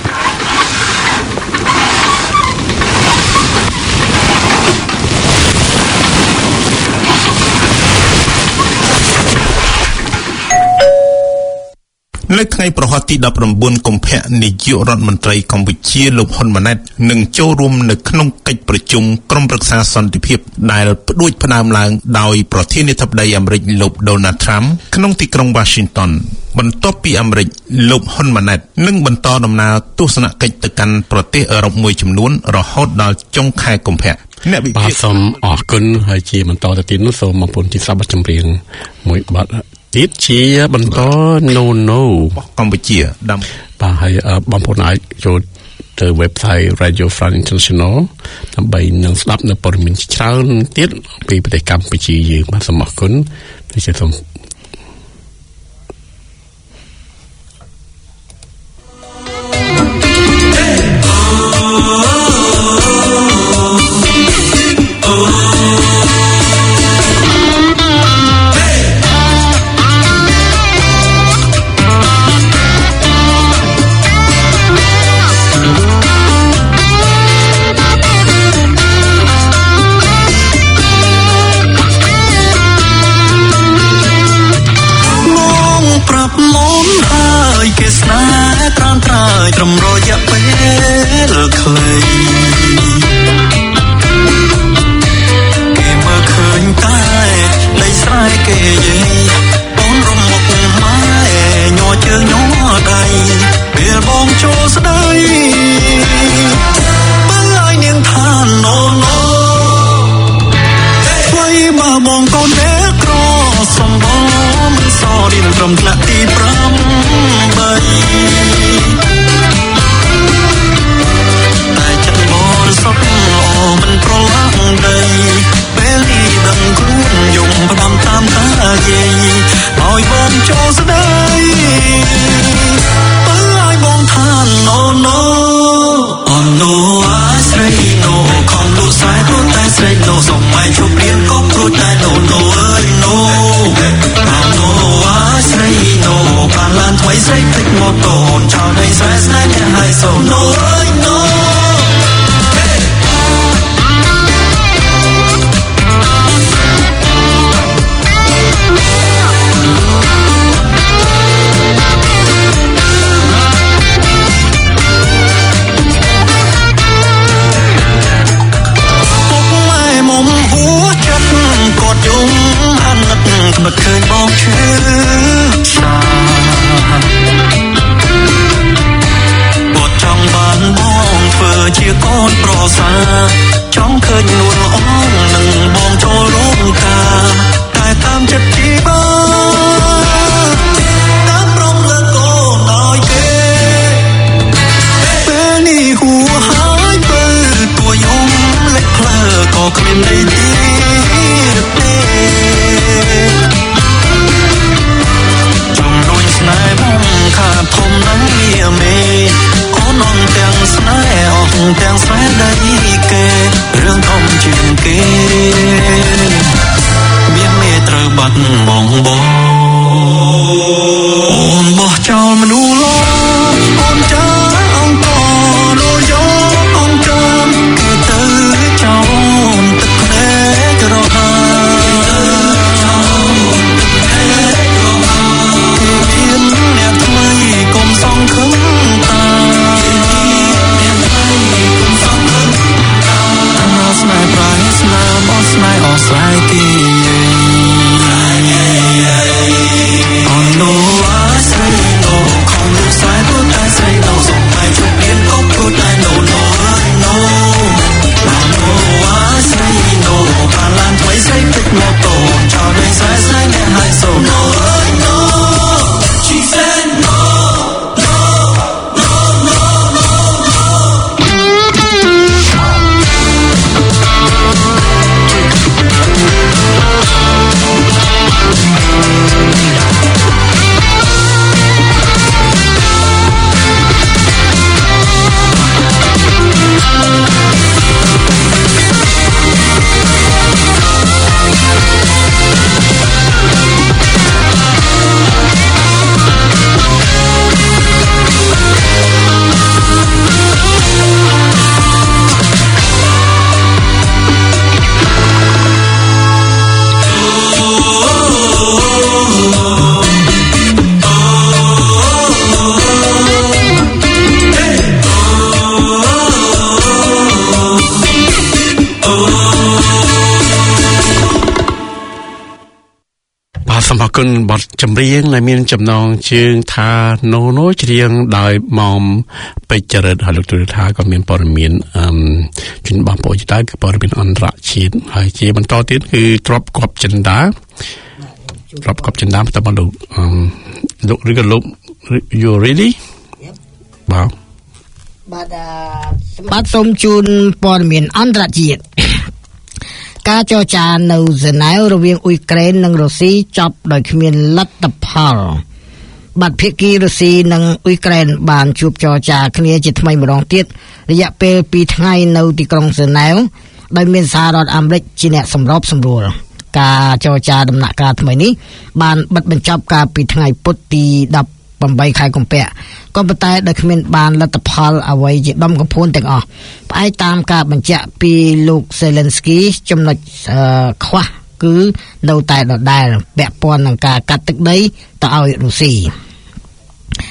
នៅថ្ងៃប្រហ័សទីnineteenកុម្ភៈនាយករដ្ឋមន្ត្រីកម្ពុជាលោកហ៊ុនម៉ាណែតនឹងចូលរួមនៅក្នុងកិច្ចប្រជុំក្រុមប្រឹក្សាសន្តិភាពដែលផ្ដួចផ្ដើមឡើងដោយប្រធានាធិបតីអាមេរិកលោក Donald Trump ក្នុងទីក្រុង Washington បន្ទាប់ពីអាមេរិកលោកហ៊ុនម៉ាណែតនឹងបន្តដំណើរទស្សនកិច្ចទៅកាន់ប្រទេសអឺរ៉ុបមួយចំនួនរហូតដល់ចុងខែកុម្ភៈអ្នកវិភាគសូមអរគុណហើយជាបន្តទៅទៀតនោះសូមបងប្អូនទីសាប់ចម្រៀងមួយបទទៀតជាបន្ត No No កម្ពុជាដើម្បីបាទហើយបងប្អូនអាចចូលទៅ website Radio France International ដើម្បីនឹងស្ដាប់នៅព័ត៌មានច្រើនទៀតពីប្រទេសកម្ពុជាយើងបាទសូមអរគុណដូចជាសូម Oh ត្រឹមរយៈពេលខ្លីគេមើលឃើញតែដីស្រែគេយាយអូនរំមុខម៉ែញ័រជើងញ័រដៃពេលបងចូលស្ដីបើឲ្យនាងថាណូណូអ្វីបើបងកូនអ្នកក្រសំបងមិនសរីនឹងត្រឹមថ្នាក់ទីប្រាំបីតែចិត្តបរិសុទ្ធល្អមិនប្រឡាក់ដីពេលនេះដឹងខ្លួនយំផ្ដាំតាមតាយាយឲ្យបងចូលស្ដីបើឲ្យបងថាណូណូអូណូអាស្រ័យណូខំលូខ្សែទូតែស្រែកណូសុំឲ្យជប់រៀនក៏ព្រោះតែណូណូអើយណូអូណូអាស្រ័យណូបានឡានថ្មីស្រែកទឹកម៉ូតូអូនចោលដីស្រែស្នេហ៍អ្នកឲ្យសូណូអើយណូមិនឃើញបងឈឺសាគាត់ចង់បានបងធ្វើជាកូនប្រសាចង់ឃើញនួនល្អនឹងបងចូលរោងការតែតាមចិត្តជីបាតាមរំលឹកកូនឲ្យគេពេលនេះហួហើយបើទួយំលេចផ្លើក៏គ្មានន័យទៀតទេស្នេហ៍បងខាតធំណាស់វាមេអូនអងទាំងស្នេហ៍អងទាំងស្នេហ៍ដីគេរឿងធំជាងគេមានមេត្រូវបាត់បងបងអូនបោះចោលមនុស្សលោអូនចាអងកលយកអងចាំគេទៅចោលទឹកភ្នែករហ័កុំសងខឹងតាស្នេហ៍ប្រៃស្នាមអស្នេហ៍អស្រ័យគេអូនណូអាស្រ័យណូខំលូខ្សែទូតែស្រ័យណូសុំឲ្យជប់រៀនក៏ព្រោះតែណូណូណូអូនណូអាស្រ័យណូបានឡានថ្មីស្រ័យទឹកម៉ូតូចោលដីស្រែស្នេហ៍អ្នកឲ្យសូណូណូ She said no សូមអរគុណបទចម្រៀងដែលមានចំណងជើងថាណូណូច្រៀងដោយម៉មពេជ្រចរិតហើយលោកទូរថាក៏មានព័ត៌មានអឺជំនបងប្អូនជាតើគឺព័ត៌មានអន្តរជាតិហើយជាបន្តទៀតគឺទ្របកប់ចិន្តាទ្របកប់ចិន្តាតើបងលោកអឺលោកឬក៏លោក you really បាទបាទបាទសូមជូនព័ត៌មានអន្តរជាតិការចរចានៅហ្សឺណែវរវាងអ៊ុយក្រែននិងរុស្ស៊ីចប់ដោយគ្មានលទ្ធផលបាទភាគីរុស្ស៊ីនិងអ៊ុយក្រែនបានជួបចរចាគ្នាជាថ្មីម្ដងទៀតរយៈពេលពីរថ្ងៃនៅទីក្រុងហ្សឺណែវដោយមានសហរដ្ឋអាមេរិកជាអ្នកសម្របសម្រួលការចរចាដំណាក់កាលថ្មីនេះបានបិទបញ្ចប់កាលពីថ្ងៃពុធទីដប់ប្រាំបីខែកុម្ភៈក៏ប៉ុន្តែដោយគ្មានបានលទ្ធផលអ្វីជាដំកំភួនទាំងអស់ផ្អែកតាមការបញ្ជាក់ពីលោក Zelensky ចំណុចខ្វះគឺនៅតែដដែលពាក់ព័ន្ធនឹងការកាត់ទឹកដីទៅឲ្យរុស្ស៊ី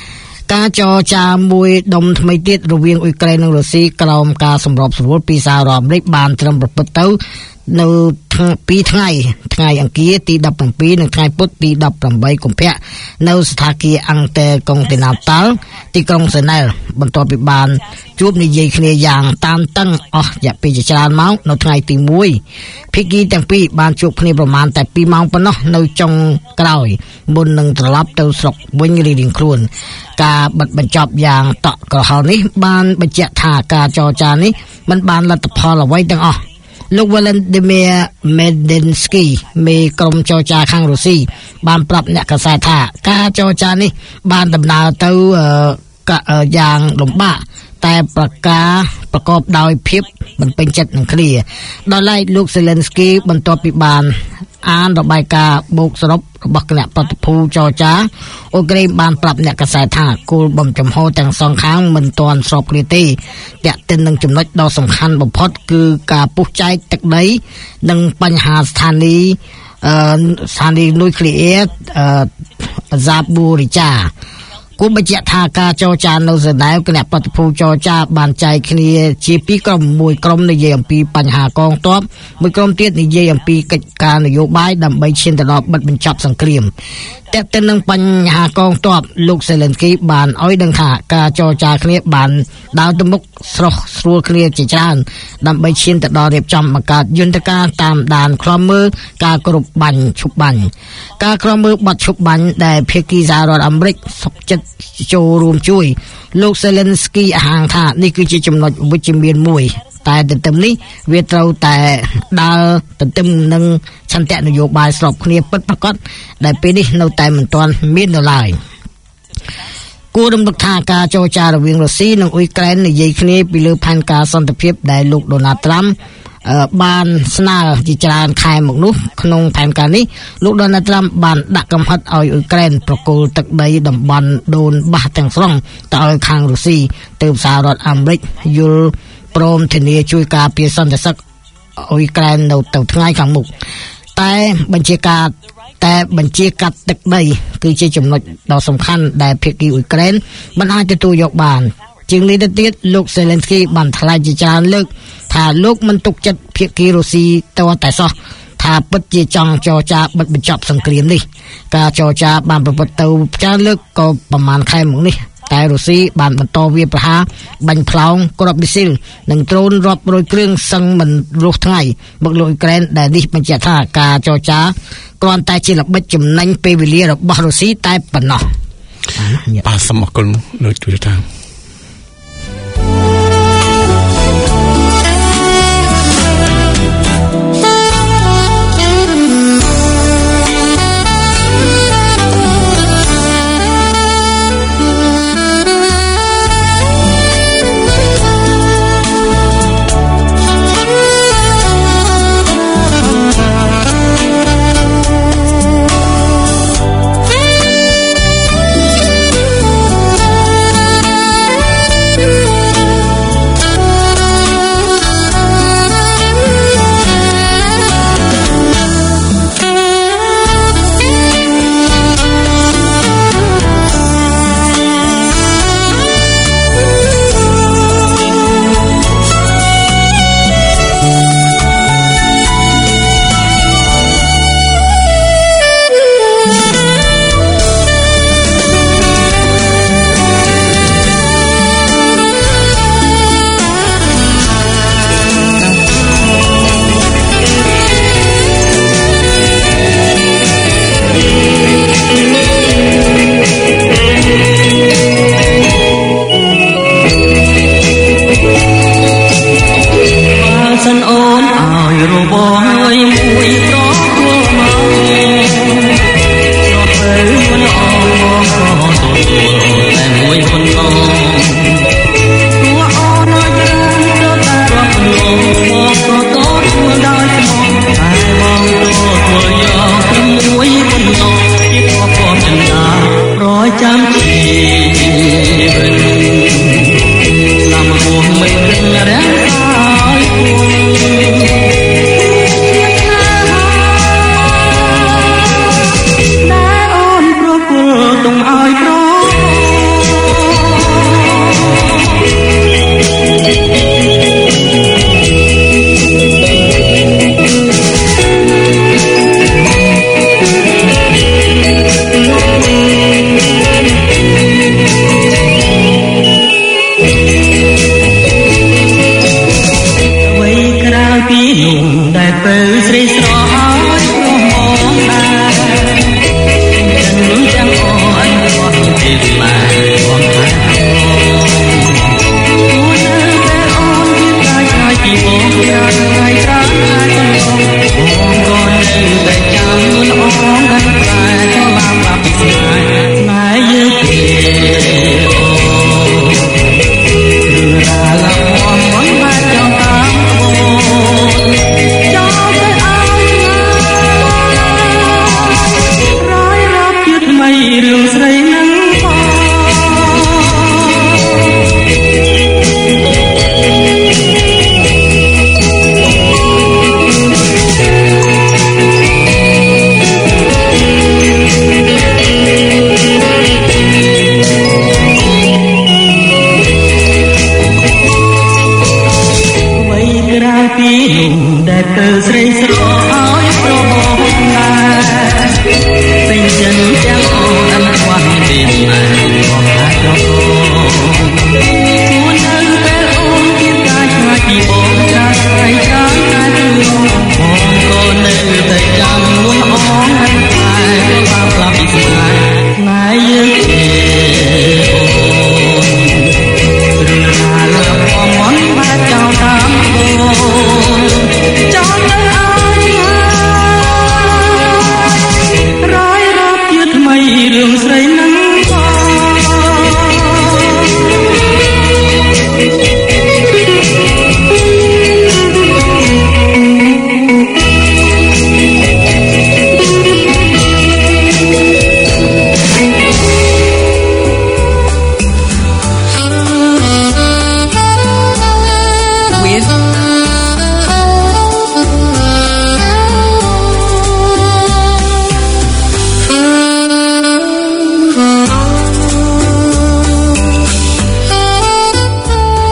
ការចរចាមួយដុំថ្មីទៀតរវាងអ៊ុយក្រែននិងរុស្ស៊ីក្រោមការសម្របសម្រួលពីសហរដ្ឋអាមេរិកបានត្រឹមប្រព្រឹត្តទៅនៅពីរថ្ងៃថ្ងៃអង្គារទីដប់ប្រាំពីរនិងថ្ងៃពុធទីដប់ប្រាំបីកុម្ភៈនៅស្ថានភាពអង់តេកុងទីណាតាល់ទីក្រុងសេណែលបន្ទាប់ពីបានជួបនិយាយគ្នាយ៉ាងតានតឹងអស់រយៈពេលជាច្រើនម៉ោងនៅថ្ងៃទីមួយភាគីទាំងពីរបានជួបគ្នាប្រមាណតែពីរម៉ោងប៉ុណ្ណោះនៅចុងក្រោយមុននឹងត្រឡប់ទៅស្រុកវិញរៀងៗខ្លួនការបិទបញ្ចប់យ៉ាងតក់ក្រហល់នេះបានបញ្ជាក់ថាការចរចានេះមិនបានលទ្ធផលអ្វីទាំងអស់លោក Vladimir Medinsky មេក្រុមចរចាខាងរុស្ស៊ីបានប្រាប់អ្នកកាសែតថាការចរចានេះបានដំណើរទៅយ៉ាងលំបាកតែប្រការប្រកបដោយភាពមិនពេញចិត្តនឹងគ្នាដោយឡែកលោក Zelensky បន្ទាប់ពីបានអានរបាយការណ៍បូកសរុបរបស់គណៈប្រតិភូចរចាអ៊ុយក្រែនបានប្រាប់អ្នកកាសែតថាគោលបំចំហទាំងសងខាងមិនទាន់ស្របគ្នាទេទាក់ទិននឹងចំណុចដ៏សំខាន់បំផុតគឺការពុះចែកទឹកដីនិងបញ្ហាស្ថានីយ៍ស្ថានីយ៍នុយក្លេអ៊ែរហ្សាបូរីចាគូបញ្ជាក់ថាការចរចានៅសេណែវគណៈប្រតិភូចរចាបានចែកគ្នាជាពីរក្រុមមួយក្រុមនិយាយអំពីបញ្ហាកងទ័ពមួយក្រុមទៀតនិយាយអំពីកិច្ចការនយោបាយដើម្បីឈានទៅដល់បិទបញ្ចប់សង្គ្រាមតែទៅនឹងបញ្ហាកងទ័ពលោក Zelensky បានឲ្យដឹងថាការចរចាគ្នាបានដើរទៅមុខស្រស់ស្រួលគ្នាជាច្រើនដើម្បីឈានទៅដល់រៀបចំបង្កើតយន្តការតាមដានខ្លំមើលការគ្រប់បាញ់ឈប់បាញ់ការខ្លំមើលបទឈប់បាញ់ដែលភាគីសហរដ្ឋអាមេរិកសុខចិត្តចូលរួមជួយលោក Zelensky អះអាងថានេះគឺជាចំណុចវិជ្ជមានមួយតែទន្ទឹមនេះវាត្រូវតែដើរទន្ទឹមនឹងឆន្ទៈនយោបាយស្របគ្នាពិតប្រាកដដែលពេលនេះនៅតែមិនទាន់មាននៅឡើយគួររំលឹកថាការចរចារវាងរុស្ស៊ីនិងអ៊ុយក្រែននិយាយគ្នាពីលើផែនការសន្តិភាពដែលលោក Donald Trump បានស្នើជាច្រើនខែមកនោះក្នុងផែនការនេះលោក Donald Trump បានដាក់កំហិតឲ្យអ៊ុយក្រែនប្រគល់ទឹកដីតំបន់ដូនបាសទាំងស្រុងទៅឲ្យខាងរុស្ស៊ីទើបសហរដ្ឋអាមេរិកយល់ព្រមធានាជួយការពារសន្តិសុខអ៊ុយក្រែននៅទៅថ្ងៃខាងមុខតែបញ្ជាការតែបញ្ជាកាត់ទឹកដីគឺជាចំណុចដ៏សំខាន់ដែលភាគីអ៊ុយក្រែនមិនអាចទទួលយកបានជាងនេះទៅទៀតលោក Zelensky បានថ្លែងជាច្រើនលើកថាលោកមិនទុកចិត្តភាគីរុស្ស៊ីតតែសោះថាពិតជាចង់ចរចាបិទបញ្ចប់សង្គ្រាមនេះការចរចាបានប្រព្រឹត្តទៅច្រើនលើកក៏ប្រមាណខែមកនេះតែរុស្ស៊ីបានបន្តវាប្រហារបាញ់ផ្លោងគ្រាប់មីស៊ីលនិងដ្រូនរាប់រយគ្រឿងសឹងមិនរស់ថ្ងៃមកលើអ៊ុយក្រែនដែលនេះបញ្ជាក់ថាការចរចាគ្រាន់តែជាល្បិចចំណេញពេលវេលារបស់រុស្ស៊ីតែប៉ុណ្ណោះបាទសូមអរគុណលោកជួយតាម Hãy subscribe cho kênh Ghiền Mì Gõ để không bỏ lỡ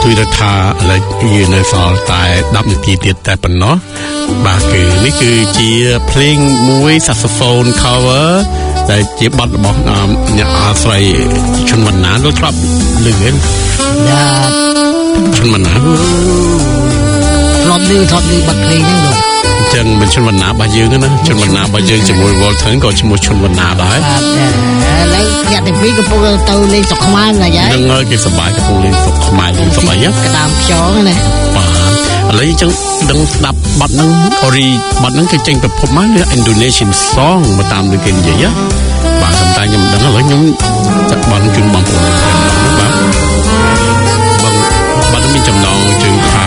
ជួយរដ្ឋាឥឡូវយើងនៅសល់តែដប់នាទីទៀតតែប៉ុណ្ណោះបាទគឺនេះគឺជាភ្លេងមួយ saxophone cover ដែលជាបទរបស់អ្នកអាស្រ័យឈុនវណ្ណាលោកធ្លាប់ឮទេយ៉ាឈុនវណ្ណាធ្លាប់ឮធ្លាប់ឮបទភ្លេងហ្នឹងលោកចឹងមិនឈុនវណ្ណារបស់យើងណាឈុនវណ្ណារបស់យើងជាមួយ Walton ក៏ឈ្មោះឈុនវណ្ណាដែរបាទឥឡូវអ្នកទាំងពីរកំពុងទៅលេងស្រុកខ្មែរណាយាយហ្នឹងហើយគេសប្បាយកំពុងលេងស្រុកខ្មែរលេងស្រុកអីក្តាមខ្យងណាបាទឥឡូវចឹងដឹងស្ដាប់បទហ្នឹងអូរីបទហ្នឹងគេចេញប្រភពមក Indonesian song មកតាមដូចគេនិយាយបាទសំតែខ្ញុំមិនដឹងឥឡូវខ្ញុំចាក់បទជូនបងប្អូនបាទបងបទមានចំណងជើងថា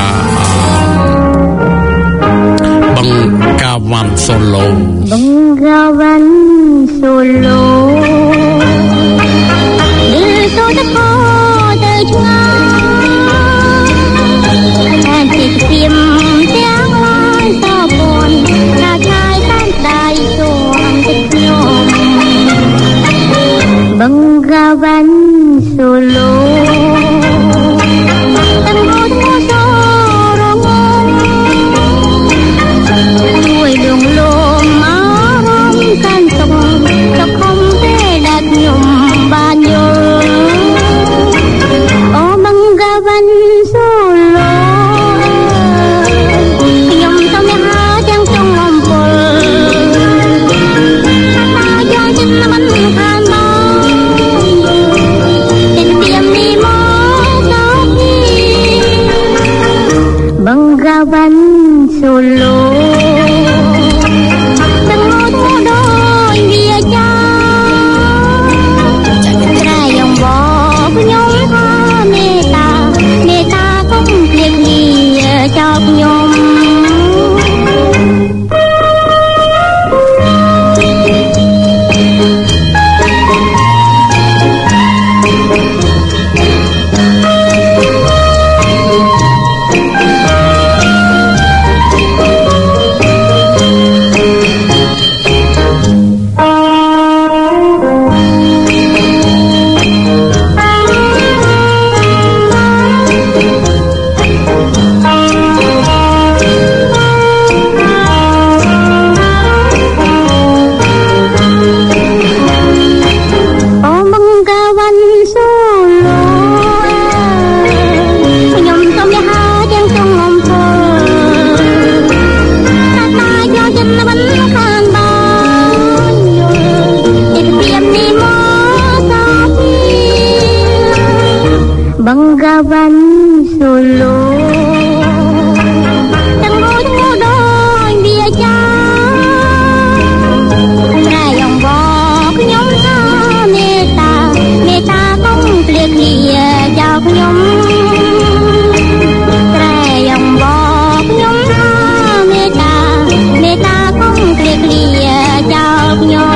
Bengawan Solo Bengawan Solo Đưa tôi ta khó tới ngang Hẹn tiết tiêm tiếng lái ta buồn Là trai tan đài xuồng tích nhôm Bengawan Solo Từng hút mô sô Người đường lồm áo rong can sông cho không thể đạt nhung ba nhớ Ô Bengawan Solo nhung trong nhà hát trong trong lòng bờ ta cho chân mình than mong tình tiêm đi mơ tóc Bengawan Solo chọc nhung Bengawan Solo Từng ngôi mô đôi bia cha Ra dòng bọc nhóm ta mê ta Mê ta không liệt lìa chọc nhóm Ra dòng bọc nhóm ta mê ta Mê ta không liệt lìa chọc nhóm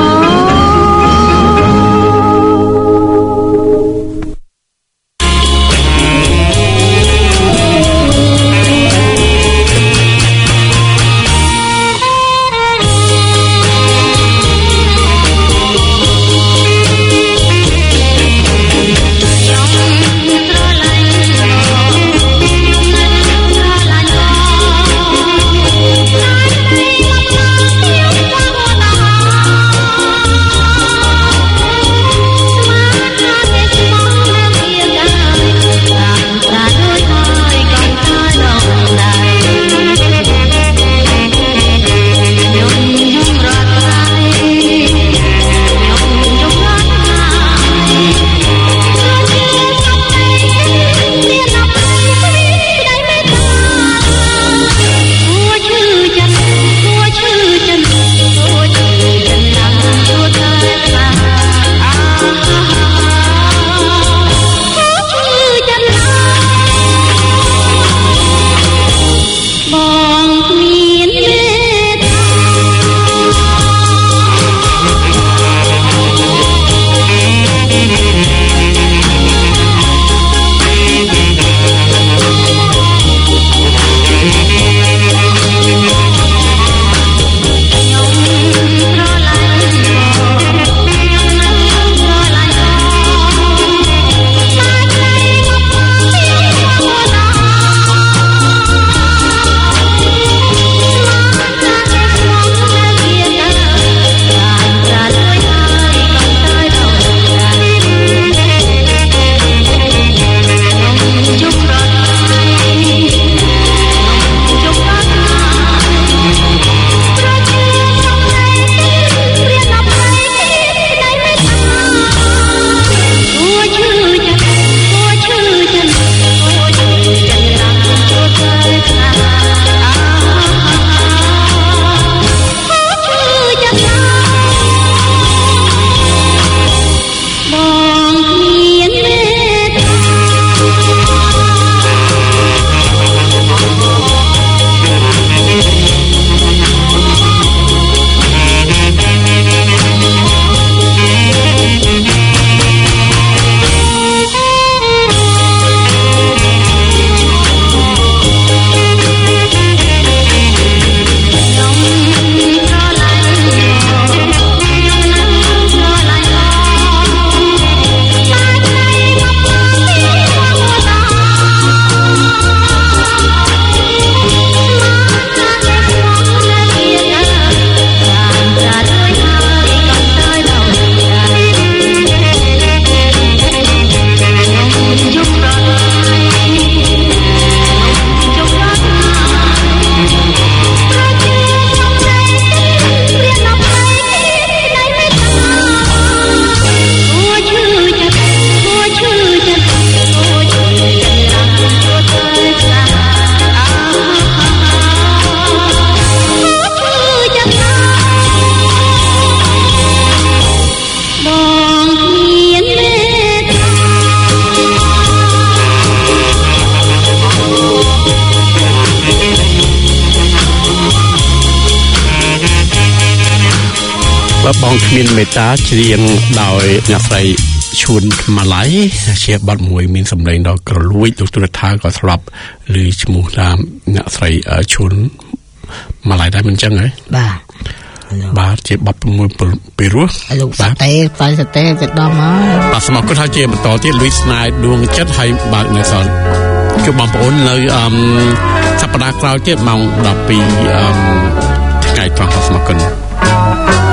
បើបងគ្មានមេត្តាច្រៀងដោយអ្នកស្រីឈួនម៉ាឡៃជាបទមួយមានសម្លេងដ៏ក្រលួចលោកទូរថាក៏ស្លាប់ឬឈ្មោះតាមអ្នកស្រីឈួនម៉ាឡៃដែរមិនចឹងហ៎បាទបាទជាបទមួយពីរោះលោកសាតេបាយសាតេទៅដល់ហើយបាទសូមអរគុណហើយជាបន្តទៀតលុយស្នាយដួងចិត្តហើយបាទនៅសល់ជួបបងប្អូននៅអឺសប្តាហ៍ក្រោយទៀតម៉ោងដប់ពីរអឺថ្ងៃត្រង់សូមអរគុណ